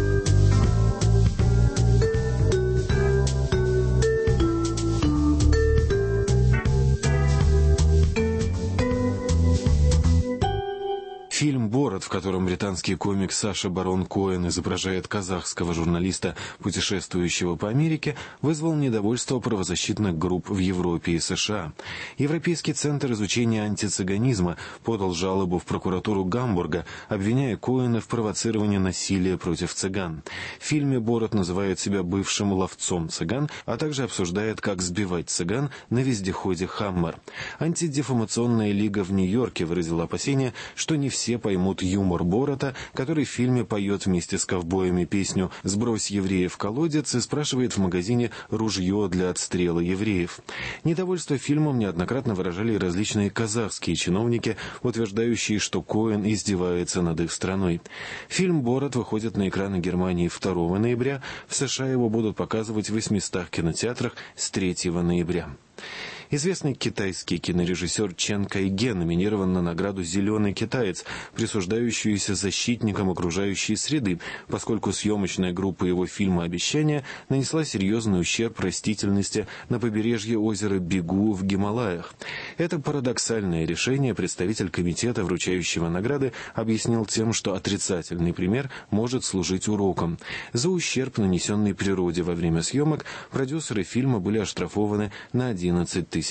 Фильм «Борот», в котором британский комик Саша Барон Коэн изображает казахского журналиста, путешествующего по Америке, вызвал недовольство правозащитных групп в Европе и США. Европейский центр изучения антицыганизма подал жалобу в прокуратуру Гамбурга, обвиняя Коэна в провоцировании насилия против цыган. В фильме Борот называет себя бывшим ловцом цыган, а также обсуждает, как сбивать цыган на вездеходе «Хаммер». Антидефамационная лига в Нью-Йорке выразила опасение, что не все поймут юмор Борота, который в фильме поет вместе с ковбоями песню «Сбрось евреев в колодец» и спрашивает в магазине ружье для отстрела евреев. Недовольство фильмом неоднократно выражали различные казахские чиновники, утверждающие, что Коэн издевается над их страной. Фильм «Борот» выходит на экраны Германии 2 ноября, в США его будут показывать в 800 кинотеатрах с 3 ноября. Известный китайский кинорежиссер Чен Кайге номинирован на награду «Зеленый китаец», присуждающуюся защитникам окружающей среды, поскольку съемочная группа его фильма «Обещание» нанесла серьезный ущерб растительности на побережье озера Бигу в Гималаях. Это парадоксальное решение представитель комитета, вручающего награды, объяснил тем, что отрицательный пример может служить уроком. За ущерб, нанесенный природе во время съемок, продюсеры фильма были оштрафованы на $11 000.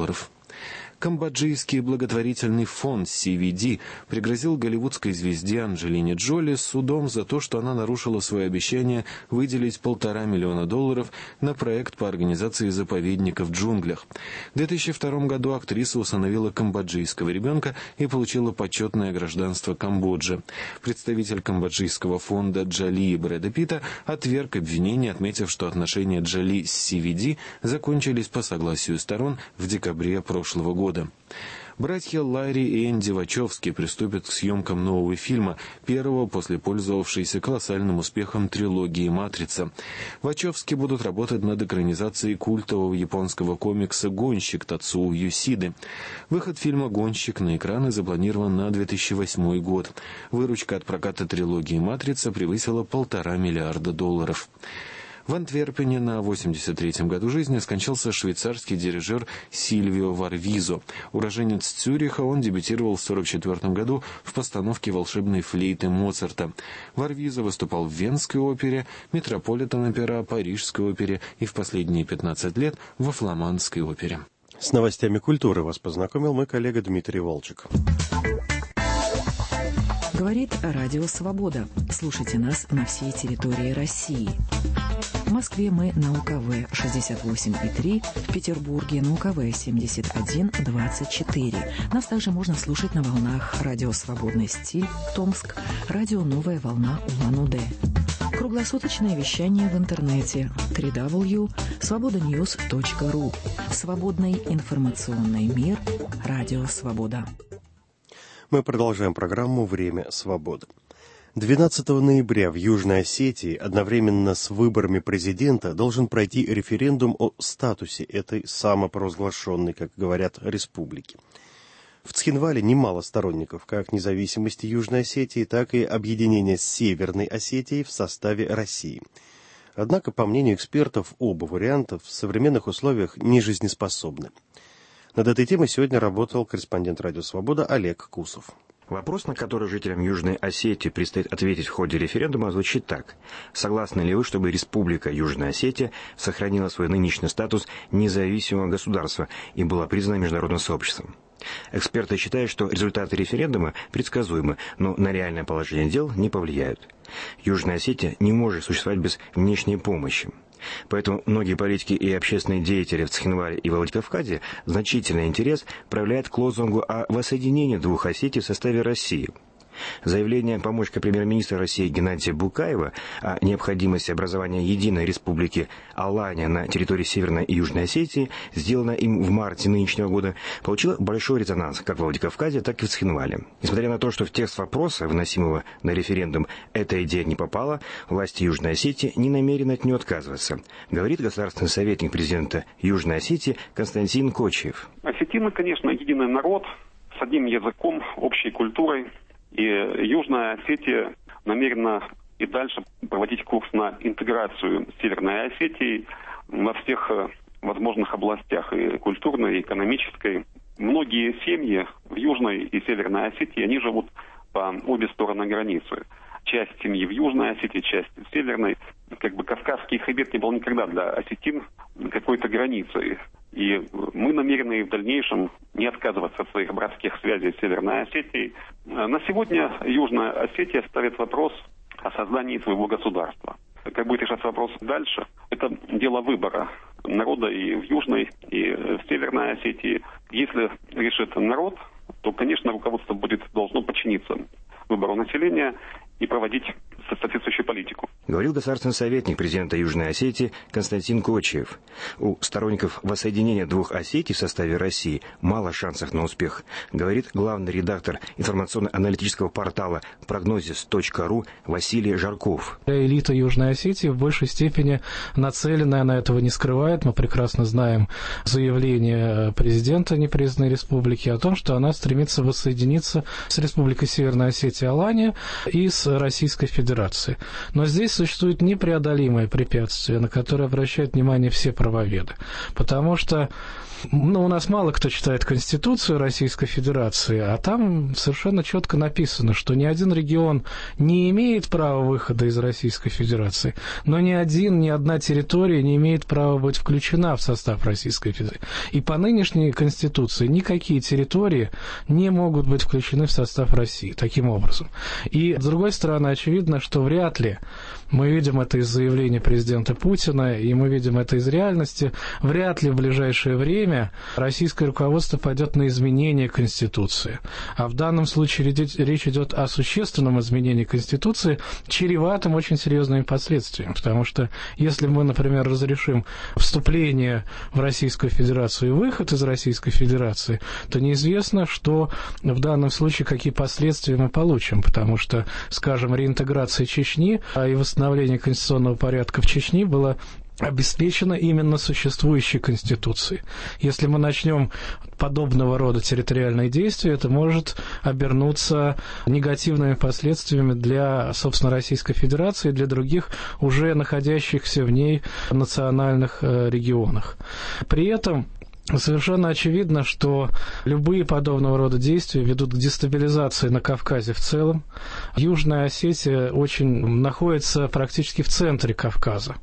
Камбоджийский благотворительный фонд CVD пригрозил голливудской звезде Анджелине Джоли судом за то, что она нарушила свое обещание выделить $1,5 миллиона на проект по организации заповедника в джунглях. В 2002 году актриса усыновила камбоджийского ребенка и получила почетное гражданство Камбоджи. Представитель камбоджийского фонда Джоли и Брэда Питта отверг обвинение, отметив, что отношения Джоли с CVD закончились по согласию сторон в декабре прошлого года. Братья Ларри и Энди Вачовски приступят к съемкам нового фильма, первого после пользовавшейся колоссальным успехом трилогии «Матрица». Вачовски будут работать над экранизацией культового японского комикса «Гонщик» Тацуо Юсиды. Выход фильма «Гонщик» на экраны запланирован на 2008 год. Выручка от проката трилогии «Матрица» превысила $1,5 миллиарда. В Антверпене на 83-м году жизни скончался швейцарский дирижер Сильвио Варвизо. Уроженец Цюриха, он дебютировал в 1944 году в постановке «Волшебной флейты» Моцарта. Варвизо выступал в Венской опере, Метрополитен-опера, Парижской опере и в последние 15 лет во Фламандской опере. С новостями культуры вас познакомил мой коллега Дмитрий Волчек. Говорит Радио Свобода. Слушайте нас на всей территории России. В Москве мы на УКВ 68,3, в Петербурге на УКВ 71,24. Нас также можно слушать на волнах Радио Свободный стиль, Томск, Радио Новая волна Улан-Удэ. Круглосуточное вещание в интернете www.svobodanews.ru. Свободный информационный мир. Радио Свобода. Мы продолжаем программу «Время свободы». 12 ноября в Южной Осетии одновременно с выборами президента должен пройти референдум о статусе этой самопровозглашенной, как говорят, республики. В Цхинвале немало сторонников как независимости Южной Осетии, так и объединения с Северной Осетией в составе России. Однако, по мнению экспертов, оба варианта в современных условиях не жизнеспособны. Над этой темой сегодня работал корреспондент «Радио Свобода» Олег Кусов. Вопрос, на который жителям Южной Осетии предстоит ответить в ходе референдума, звучит так. Согласны ли вы, чтобы Республика Южная Осетия сохранила свой нынешний статус независимого государства и была признана международным сообществом? Эксперты считают, что результаты референдума предсказуемы, но на реальное положение дел не повлияют. Южная Осетия не может существовать без внешней помощи. Поэтому многие политики и общественные деятели в Цхинвале и Владикавказе значительный интерес проявляют к лозунгу о воссоединении двух Осетий в составе России. Заявление помощника премьер-министра России Геннадия Букаева о необходимости образования единой республики Алания на территории Северной и Южной Осетии, сделано им в марте нынешнего года, получило большой резонанс как в Владикавказе, так и в Цхинвале. Несмотря на то, что в текст вопроса, выносимого на референдум, эта идея не попала, власти Южной Осетии не намерены от нее отказываться, говорит государственный советник президента Южной Осетии Константин Кочиев. Осетины, конечно, единый народ с одним языком, общей культурой. И Южная Осетия намерена и дальше проводить курс на интеграцию Северной Осетии во всех возможных областях, и культурной, и экономической. Многие семьи в Южной и Северной Осетии, они живут по обе стороны границы. Часть семьи в Южной Осетии, часть в Северной. Кавказский хребет не был никогда для осетин какой-то границей. И мы намерены в дальнейшем не отказываться от своих братских связей с Северной Осетией. На сегодня Южная Осетия ставит вопрос о создании своего государства. Как будет решаться вопрос дальше, это дело выбора народа и в Южной, и в Северной Осетии. Если решит народ, то, конечно, руководство должно подчиниться выбору населения и проводить соответствующую политику. Говорил государственный советник президента Южной Осетии Константин Кочиев. У сторонников воссоединения двух Осетий в составе России мало шансов на успех, говорит главный редактор информационно-аналитического портала прогнозис.ру Василий Жарков. Элита Южной Осетии в большей степени нацеленная на этого не скрывает. Мы прекрасно знаем заявление президента непризнанной республики о том, что она стремится воссоединиться с Республикой Северная Осетия Алания и с Российской Федерации. Но здесь существует непреодолимое препятствие, на которое обращают внимание все правоведы. Потому что у нас мало кто читает Конституцию Российской Федерации, а там совершенно четко написано, что ни один регион не имеет права выхода из Российской Федерации, но ни одна территория не имеет права быть включена в состав Российской Федерации. И по нынешней Конституции никакие территории не могут быть включены в состав России таким образом. И, с другой стороны, очевидно, что вряд ли мы видим это из заявления президента Путина, и мы видим это из реальности, вряд ли в ближайшее время российское руководство пойдет на изменение Конституции. А в данном случае речь идет о существенном изменении Конституции, чреватым очень серьезными последствиями. Потому что если мы, например, разрешим вступление в Российскую Федерацию и выход из Российской Федерации, то неизвестно, что в данном случае какие последствия мы получим. Потому что, скажем, реинтеграция Чечни и восстановление конституционного порядка в Чечне было обеспечено именно существующей Конституцией. Если мы начнем подобного рода территориальные действия, это может обернуться негативными последствиями для, собственно, Российской Федерации и для других уже находящихся в ней национальных регионах. При этом совершенно очевидно, что любые подобного рода действия ведут к дестабилизации на Кавказе в целом. Южная Осетия находится практически в центре Кавказа.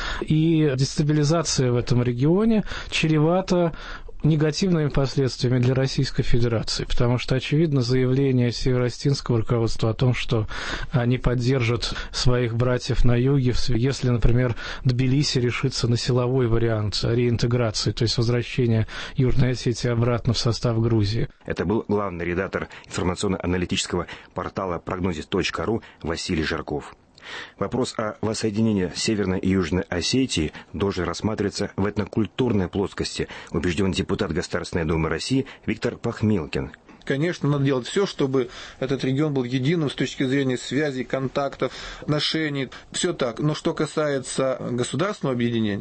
И дестабилизация в этом регионе чревата негативными последствиями для Российской Федерации, потому что, очевидно, заявление североостинского руководства о том, что они поддержат своих братьев на юге, если, например, Тбилиси решится на силовой вариант реинтеграции, то есть возвращения Южной Осетии обратно в состав Грузии. Это был главный редактор информационно-аналитического портала прогнозис.ру Василий Жарков. Вопрос о воссоединении Северной и Южной Осетии должен рассматриваться в этнокультурной плоскости, убежден депутат Государственной Думы России Виктор Пахмелкин. Конечно, надо делать все, чтобы этот регион был единым с точки зрения связей, контактов, отношений, все так. Но что касается государственного объединения,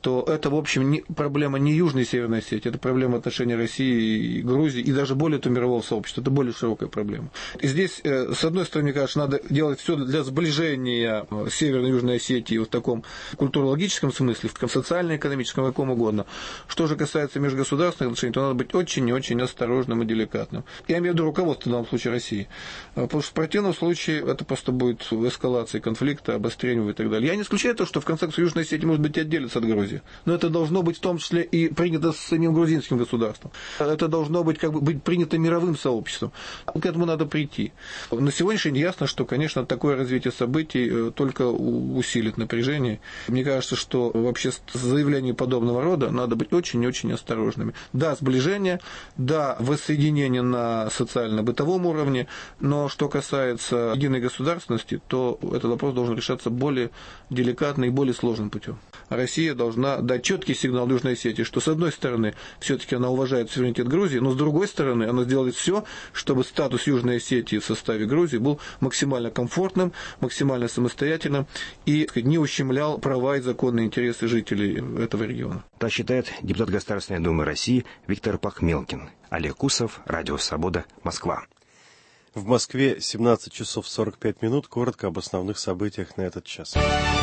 то это, в общем, проблема не Южной и Северной Осетии, это проблема отношений России и Грузии, и даже более того мирового сообщества. Это более широкая проблема. И здесь, с одной стороны, мне кажется, надо делать все для сближения Северной и Южной Осетии в таком культурологическом смысле, в таком социально-экономическом, каком угодно. Что же касается межгосударственных отношений, то надо быть очень и очень осторожным и деликатным. Я имею в виду руководство в данном случае России. Потому что в противном случае это просто будет эскалацией конфликта, обострением и так далее. Я не исключаю то, что в конце концов Южная Осетия, может быть, отделится от Грузии. Но это должно быть в том числе и принято с самим грузинским государством. Это должно быть, быть принято мировым сообществом. К этому надо прийти. На сегодняшний день ясно, что, конечно, такое развитие событий только усилит напряжение. Мне кажется, что вообще с заявлением подобного рода надо быть очень и очень осторожными. Да, сближение, да, воссоединение на социально-бытовом уровне, но что касается единой государственности, то этот вопрос должен решаться более деликатно и более сложным путем. Россия должна дать четкий сигнал Южной Осетии, что с одной стороны все-таки она уважает суверенитет Грузии, но с другой стороны она сделает все, чтобы статус Южной Осетии в составе Грузии был максимально комфортным, максимально самостоятельным и не ущемлял права и законные интересы жителей этого региона. Так считает депутат Государственной Думы России Виктор Пахмелкин. Олег Кусов, Радио Свобода, Москва. В Москве 17 часов 45 минут. Коротко об основных событиях на этот час.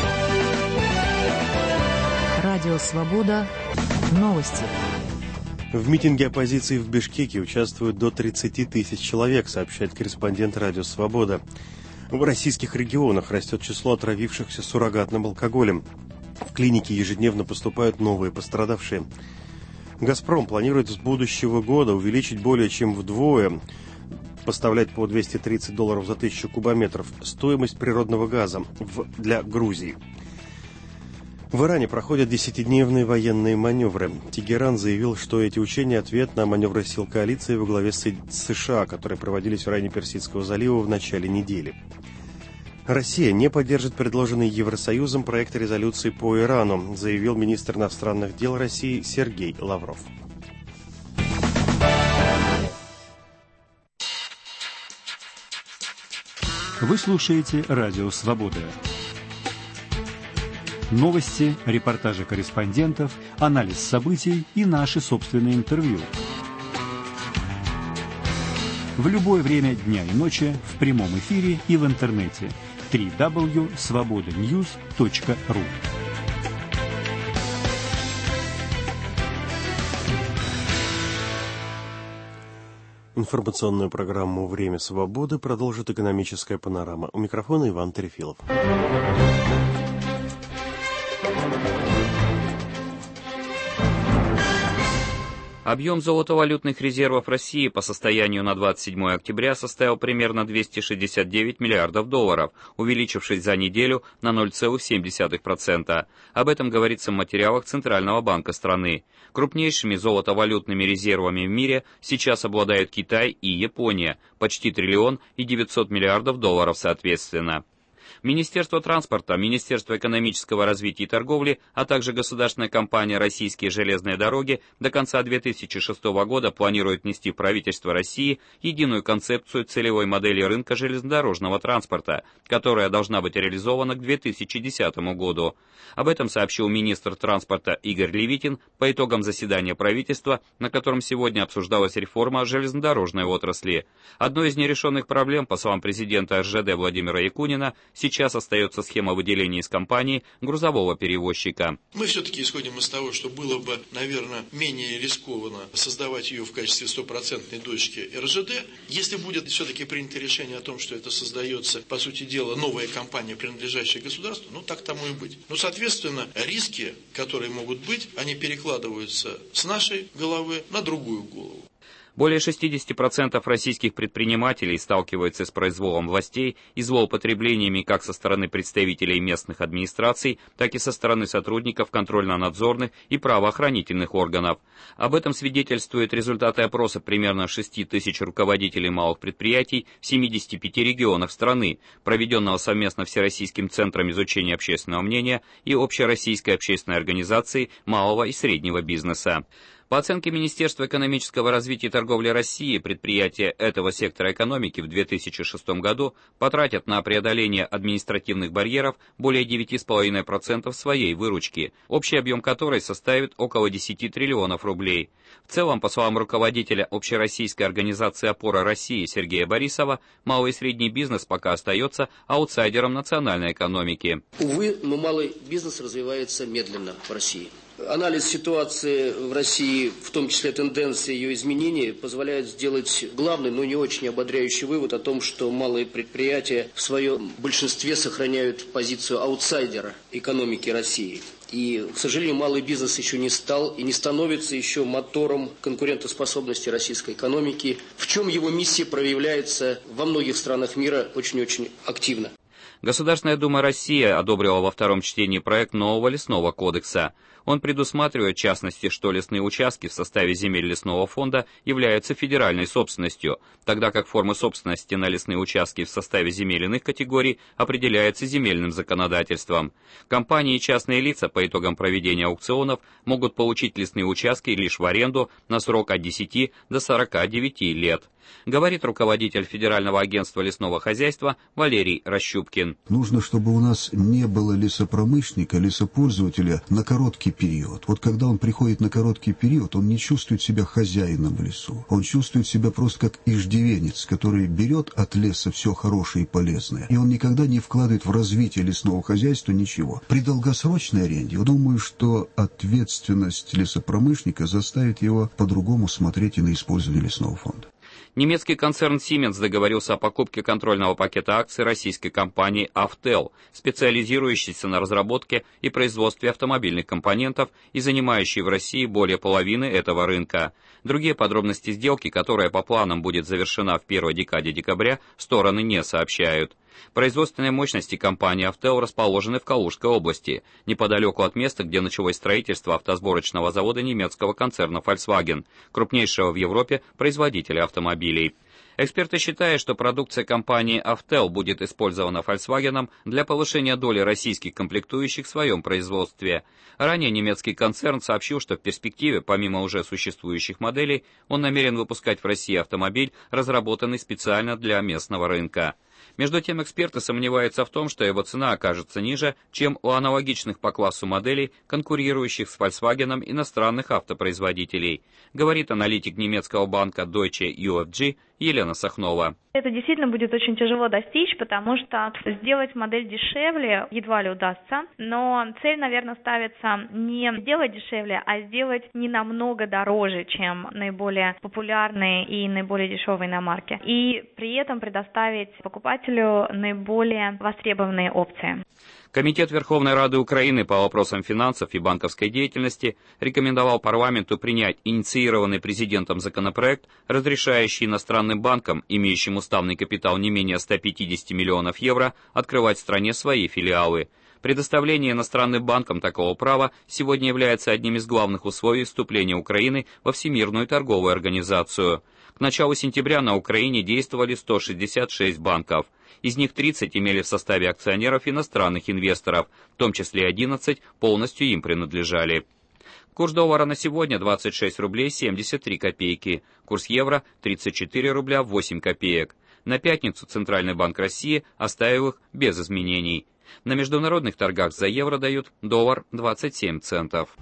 Радио «Свобода». Новости. В митинге оппозиции в Бишкеке участвуют до 30 тысяч человек, сообщает корреспондент «Радио Свобода». В российских регионах растет число отравившихся суррогатным алкоголем. В клинике ежедневно поступают новые пострадавшие. «Газпром» планирует с будущего года увеличить более чем вдвое, поставлять по $230 за 1000 кубометров стоимость природного газа для Грузии. В Иране проходят 10-дневные военные маневры. Тегеран заявил, что эти учения – ответ на маневры сил коалиции во главе с США, которые проводились в районе Персидского залива в начале недели. Россия не поддержит предложенный Евросоюзом проект резолюции по Ирану, заявил министр иностранных дел России Сергей Лавров. Вы слушаете «Радио Свобода». Новости, репортажи корреспондентов, анализ событий и наши собственные интервью. В любое время дня и ночи в прямом эфире и в интернете. www.svobodanews.ru. Информационную программу «Время свободы» продолжит экономическая панорама. У микрофона Иван Трефилов. Объем золотовалютных резервов России по состоянию на 27 октября составил примерно 269 миллиардов долларов, увеличившись за неделю на 0,7%. Об этом говорится в материалах Центрального банка страны. Крупнейшими золотовалютными резервами в мире сейчас обладают Китай и Япония, почти 1 триллион и 900 миллиардов долларов соответственно. Министерство транспорта, Министерство экономического развития и торговли, а также государственная компания «Российские железные дороги» до конца 2006 года планируют внести в правительство России единую концепцию целевой модели рынка железнодорожного транспорта, которая должна быть реализована к 2010 году. Об этом сообщил министр транспорта Игорь Левитин по итогам заседания правительства, на котором сегодня обсуждалась реформа железнодорожной отрасли. Одной из нерешенных проблем, по словам президента РЖД Владимира Якунина, сейчас остается схема выделения из компании грузового перевозчика. Мы все-таки исходим из того, что было бы, наверное, менее рискованно создавать ее в качестве стопроцентной дочки РЖД. Если будет все-таки принято решение о том, что это создается, по сути дела, новая компания, принадлежащая государству, ну так тому и быть. Но, соответственно, риски, которые могут быть, они перекладываются с нашей головы на другую голову. Более 60% российских предпринимателей сталкиваются с произволом властей и злоупотреблениями как со стороны представителей местных администраций, так и со стороны сотрудников контрольно-надзорных и правоохранительных органов. Об этом свидетельствуют результаты опроса примерно 6 тысяч руководителей малых предприятий в 75 регионах страны, проведенного совместно Всероссийским центром изучения общественного мнения и Общероссийской общественной организацией малого и среднего бизнеса. По оценке Министерства экономического развития и торговли России, предприятия этого сектора экономики в 2006 году потратят на преодоление административных барьеров более 9,5% своей выручки, общий объем которой составит около 10 триллионов рублей. В целом, по словам руководителя Общероссийской организации «Опора России» Сергея Борисова, малый и средний бизнес пока остается аутсайдером национальной экономики. Увы, но малый бизнес развивается медленно в России. Анализ ситуации в России, в том числе тенденции ее изменений, позволяет сделать главный, но не очень ободряющий вывод о том, что малые предприятия в своем большинстве сохраняют позицию аутсайдера экономики России. И, к сожалению, малый бизнес еще не стал и не становится еще мотором конкурентоспособности российской экономики, в чем его миссия проявляется во многих странах мира очень-очень активно. Государственная Дума России одобрила во втором чтении проект нового лесного кодекса. Он предусматривает, в частности, что лесные участки в составе земель лесного фонда являются федеральной собственностью, тогда как формы собственности на лесные участки в составе земель иных категорий определяются земельным законодательством. Компании и частные лица по итогам проведения аукционов могут получить лесные участки лишь в аренду на срок от 10 до 49 лет. Говорит руководитель Федерального агентства лесного хозяйства Валерий Рощупкин. Нужно, чтобы у нас не было лесопромышленника, лесопользователя на короткий период. Вот когда он приходит на короткий период, он не чувствует себя хозяином в лесу. Он чувствует себя просто как иждивенец, который берет от леса все хорошее и полезное. И он никогда не вкладывает в развитие лесного хозяйства ничего. При долгосрочной аренде, я думаю, что ответственность лесопромышленника заставит его по-другому смотреть и на использование лесного фонда. Немецкий концерн Siemens договорился о покупке контрольного пакета акций российской компании Avtel, специализирующейся на разработке и производстве автомобильных компонентов и занимающей в России более половины этого рынка. Другие подробности сделки, которая по планам будет завершена в первой декаде декабря, стороны не сообщают. Производственные мощности компании Avtel расположены в Калужской области, неподалеку от места, где началось строительство автосборочного завода немецкого концерна Volkswagen, крупнейшего в Европе производителя автомобилей. Эксперты считают, что продукция компании Avtel будет использована Volkswagen для повышения доли российских комплектующих в своем производстве. Ранее немецкий концерн сообщил, что в перспективе, помимо уже существующих моделей, он намерен выпускать в России автомобиль, разработанный специально для местного рынка. Между тем, эксперты сомневаются в том, что его цена окажется ниже, чем у аналогичных по классу моделей, конкурирующих с Volkswagen иностранных автопроизводителей, говорит аналитик немецкого банка Deutsche UFG Елена Сахнова. Это действительно будет очень тяжело достичь, потому что сделать модель дешевле едва ли удастся, но цель, наверное, ставится не сделать дешевле, а сделать не намного дороже, чем наиболее популярные и наиболее дешевые иномарки, и при этом предоставить покупателю наиболее востребованные опции. Комитет Верховной Рады Украины по вопросам финансов и банковской деятельности рекомендовал парламенту принять инициированный президентом законопроект, разрешающий иностранным банкам, имеющим уставный капитал не менее 150 миллионов евро, открывать в стране свои филиалы. Предоставление иностранным банкам такого права сегодня является одним из главных условий вступления Украины во Всемирную торговую организацию. К началу сентября на Украине действовали 166 банков. Из них 30 имели в составе акционеров иностранных инвесторов, в том числе 11 полностью им принадлежали. Курс доллара на сегодня 26 рублей 73 копейки, курс евро 34 рубля 8 копеек. На пятницу Центральный банк России оставил их без изменений. На международных торгах за евро дают доллар 27 центов.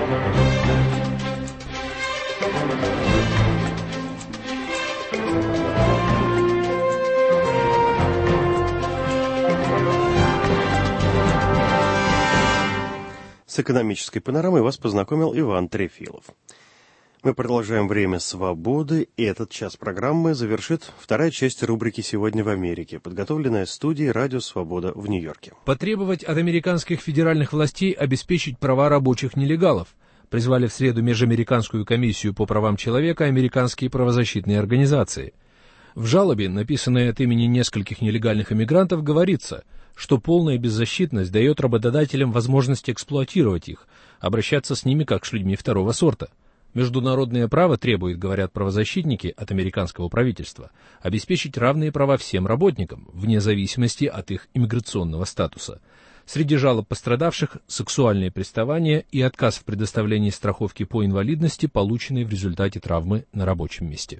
С экономической панорамой вас познакомил Иван Трефилов. Мы продолжаем «Время свободы», и этот час программы завершит вторая часть рубрики «Сегодня в Америке», подготовленная студией «Радио Свобода» в Нью-Йорке. Потребовать от американских федеральных властей обеспечить права рабочих нелегалов призвали в среду Межамериканскую комиссию по правам человека американские правозащитные организации. В жалобе, написанной от имени нескольких нелегальных иммигрантов, говорится, что полная беззащитность дает работодателям возможность эксплуатировать их, обращаться с ними как с людьми второго сорта. Международное право требует, говорят правозащитники, от американского правительства, обеспечить равные права всем работникам, вне зависимости от их иммиграционного статуса. Среди жалоб пострадавших – сексуальные приставания и отказ в предоставлении страховки по инвалидности, полученной в результате травмы на рабочем месте.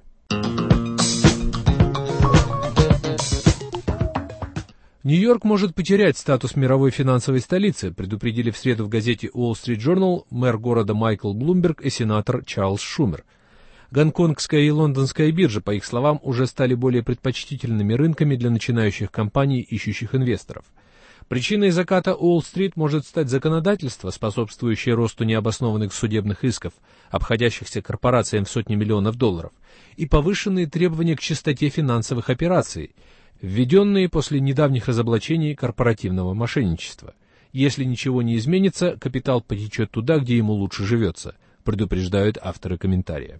Нью-Йорк может потерять статус мировой финансовой столицы, предупредили в среду в газете Wall Street Journal мэр города Майкл Блумберг и сенатор Чарльз Шумер. Гонконгская и лондонская биржи, по их словам, уже стали более предпочтительными рынками для начинающих компаний, ищущих инвесторов. Причиной заката Уолл-стрит может стать законодательство, способствующее росту необоснованных судебных исков, обходящихся корпорациям в сотни миллионов долларов, и повышенные требования к чистоте финансовых операций, введенные после недавних разоблачений корпоративного мошенничества. Если ничего не изменится, капитал потечет туда, где ему лучше живется, предупреждают авторы комментария.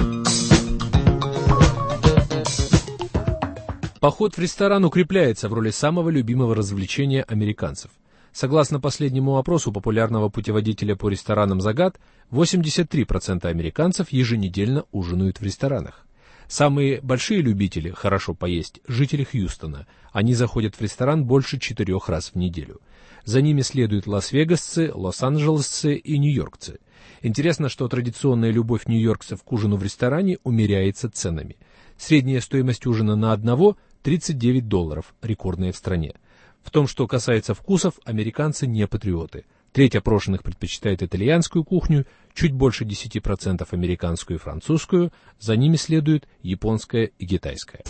Поход в ресторан укрепляется в роли самого любимого развлечения американцев. Согласно последнему опросу популярного путеводителя по ресторанам «Загад», 83% американцев еженедельно ужинают в ресторанах. Самые большие любители хорошо поесть – жители Хьюстона. Они заходят в ресторан больше 4 раз в неделю. За ними следуют лас-вегасцы, лос-анджелесцы и нью-йоркцы. Интересно, что традиционная любовь нью-йоркцев к ужину в ресторане умеряется ценами. Средняя стоимость ужина на одного – $39, рекордная в стране. В том, что касается вкусов, американцы не патриоты. Треть опрошенных предпочитает итальянскую кухню, чуть больше 10% американскую и французскую, за ними следуют японская и китайская.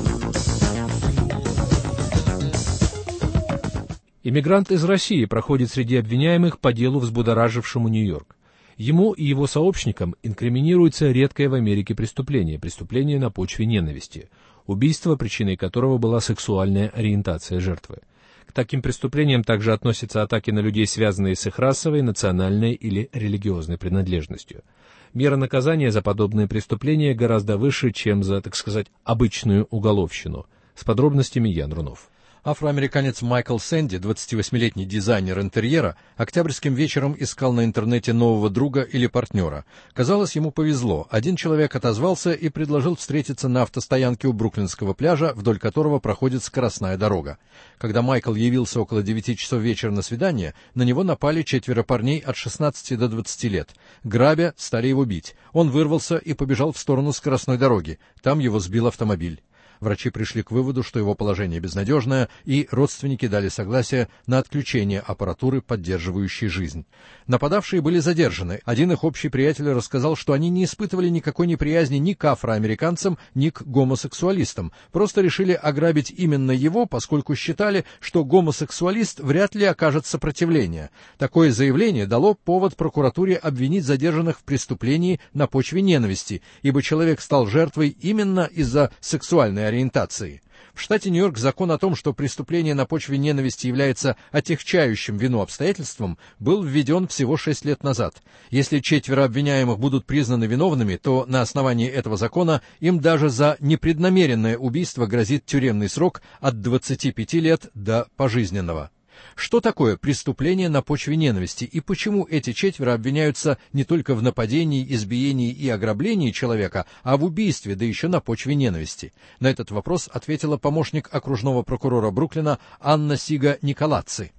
Иммигрант из России проходит среди обвиняемых по делу, взбудоражившему Нью-Йорк. Ему и его сообщникам инкриминируется редкое в Америке преступление на почве ненависти, убийство, причиной которого была сексуальная ориентация жертвы. К таким преступлениям также относятся атаки на людей, связанные с их расовой, национальной или религиозной принадлежностью. Мера наказания за подобные преступления гораздо выше, чем за, так сказать, обычную уголовщину. С подробностями Ян Рунов. Афроамериканец Майкл Сэнди, 28-летний дизайнер интерьера, октябрьским вечером искал на интернете нового друга или партнера. Казалось, ему повезло. Один человек отозвался и предложил встретиться на автостоянке у Бруклинского пляжа, вдоль которого проходит скоростная дорога. Когда Майкл явился около 9 часов вечера на свидание, на него напали 4 парней от 16 до 20 лет. Грабя, стали его бить. Он вырвался и побежал в сторону скоростной дороги. Там его сбил автомобиль. Врачи пришли к выводу, что его положение безнадежное, и родственники дали согласие на отключение аппаратуры, поддерживающей жизнь. Нападавшие были задержаны. Один их общий приятель рассказал, что они не испытывали никакой неприязни ни к афроамериканцам, ни к гомосексуалистам. Просто решили ограбить именно его, поскольку считали, что гомосексуалист вряд ли окажет сопротивление. Такое заявление дало повод прокуратуре обвинить задержанных в преступлении на почве ненависти, ибо человек стал жертвой именно из-за сексуальной ориентации. В штате Нью-Йорк закон о том, что преступление на почве ненависти является отягчающим вину обстоятельством, был введен всего 6 лет назад. Если 4 обвиняемых будут признаны виновными, то на основании этого закона им даже за непреднамеренное убийство грозит тюремный срок от 25 лет до пожизненного. Что такое преступление на почве ненависти и почему эти 4 обвиняются не только в нападении, избиении и ограблении человека, а в убийстве, да еще на почве ненависти? На этот вопрос ответила помощник окружного прокурора Бруклина Анна Сига Николацци.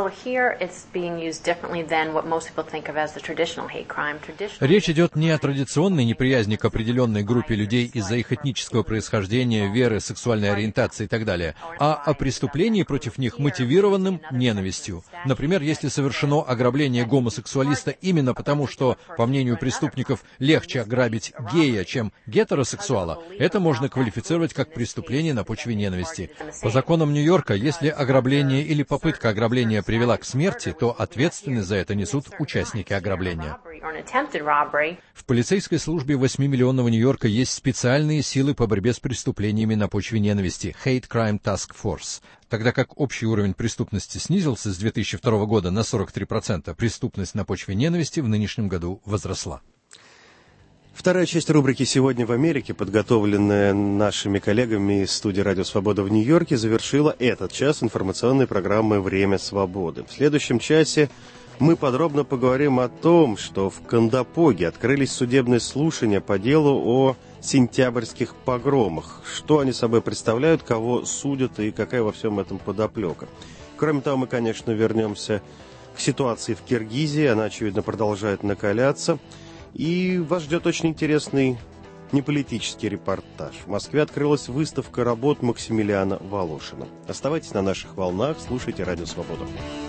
Речь идет не о традиционной неприязни к определенной группе людей из-за их этнического происхождения, веры, сексуальной ориентации и так далее, а о преступлении против них, мотивированным ненавистью. Например, если совершено ограбление гомосексуалиста именно потому, что, по мнению преступников, легче ограбить гея, чем гетеросексуала, это можно квалифицировать как преступление на почве ненависти. По законам Нью-Йорка, если ограбление или попытка ограбления привела к смерти, то ответственность за это несут участники ограбления. В полицейской службе 8-миллионного Нью-Йорка есть специальные силы по борьбе с преступлениями на почве ненависти – Hate Crime Task Force. Тогда как общий уровень преступности снизился с 2002 года на 43%, преступность на почве ненависти в нынешнем году возросла. Вторая часть рубрики «Сегодня в Америке», подготовленная нашими коллегами из студии «Радио Свобода» в Нью-Йорке, завершила этот час информационной программы «Время свободы». В следующем часе мы подробно поговорим о том, что в Кандапоге открылись судебные слушания по делу о сентябрьских погромах. Что они собой представляют, кого судят и какая во всем этом подоплека. Кроме того, мы, конечно, вернемся к ситуации в Киргизии. Она, очевидно, продолжает накаляться. И вас ждет очень интересный неполитический репортаж. В Москве открылась выставка работ Максимилиана Волошина. Оставайтесь на наших волнах, слушайте Радио Свобода.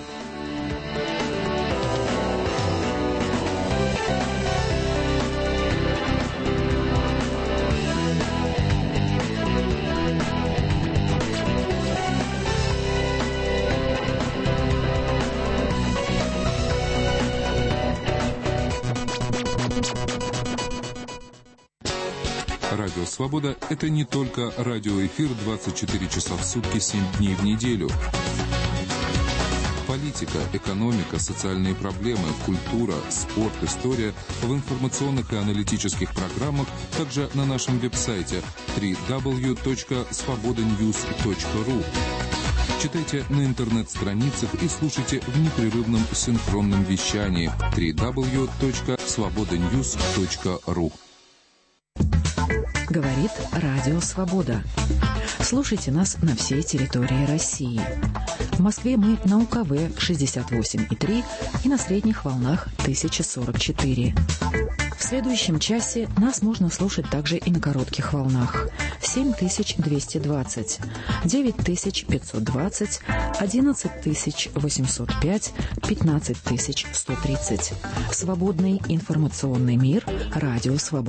Радио «Свобода» — это не только радиоэфир 24 часа в сутки, 7 дней в неделю. Политика, экономика, социальные проблемы, культура, спорт, история в информационных и аналитических программах, также на нашем веб-сайте www.svobodanews.ru. Читайте на интернет-страницах и слушайте в непрерывном синхронном вещании www.svobodanews.ru. Говорит Радио Свобода. Слушайте нас на всей территории России. В Москве мы на УКВ 68,3 и на средних волнах 1044. В следующем часе нас можно слушать также и на коротких волнах 7220, 9520, 11805, 15130. Свободный информационный мир. Радио Свобода.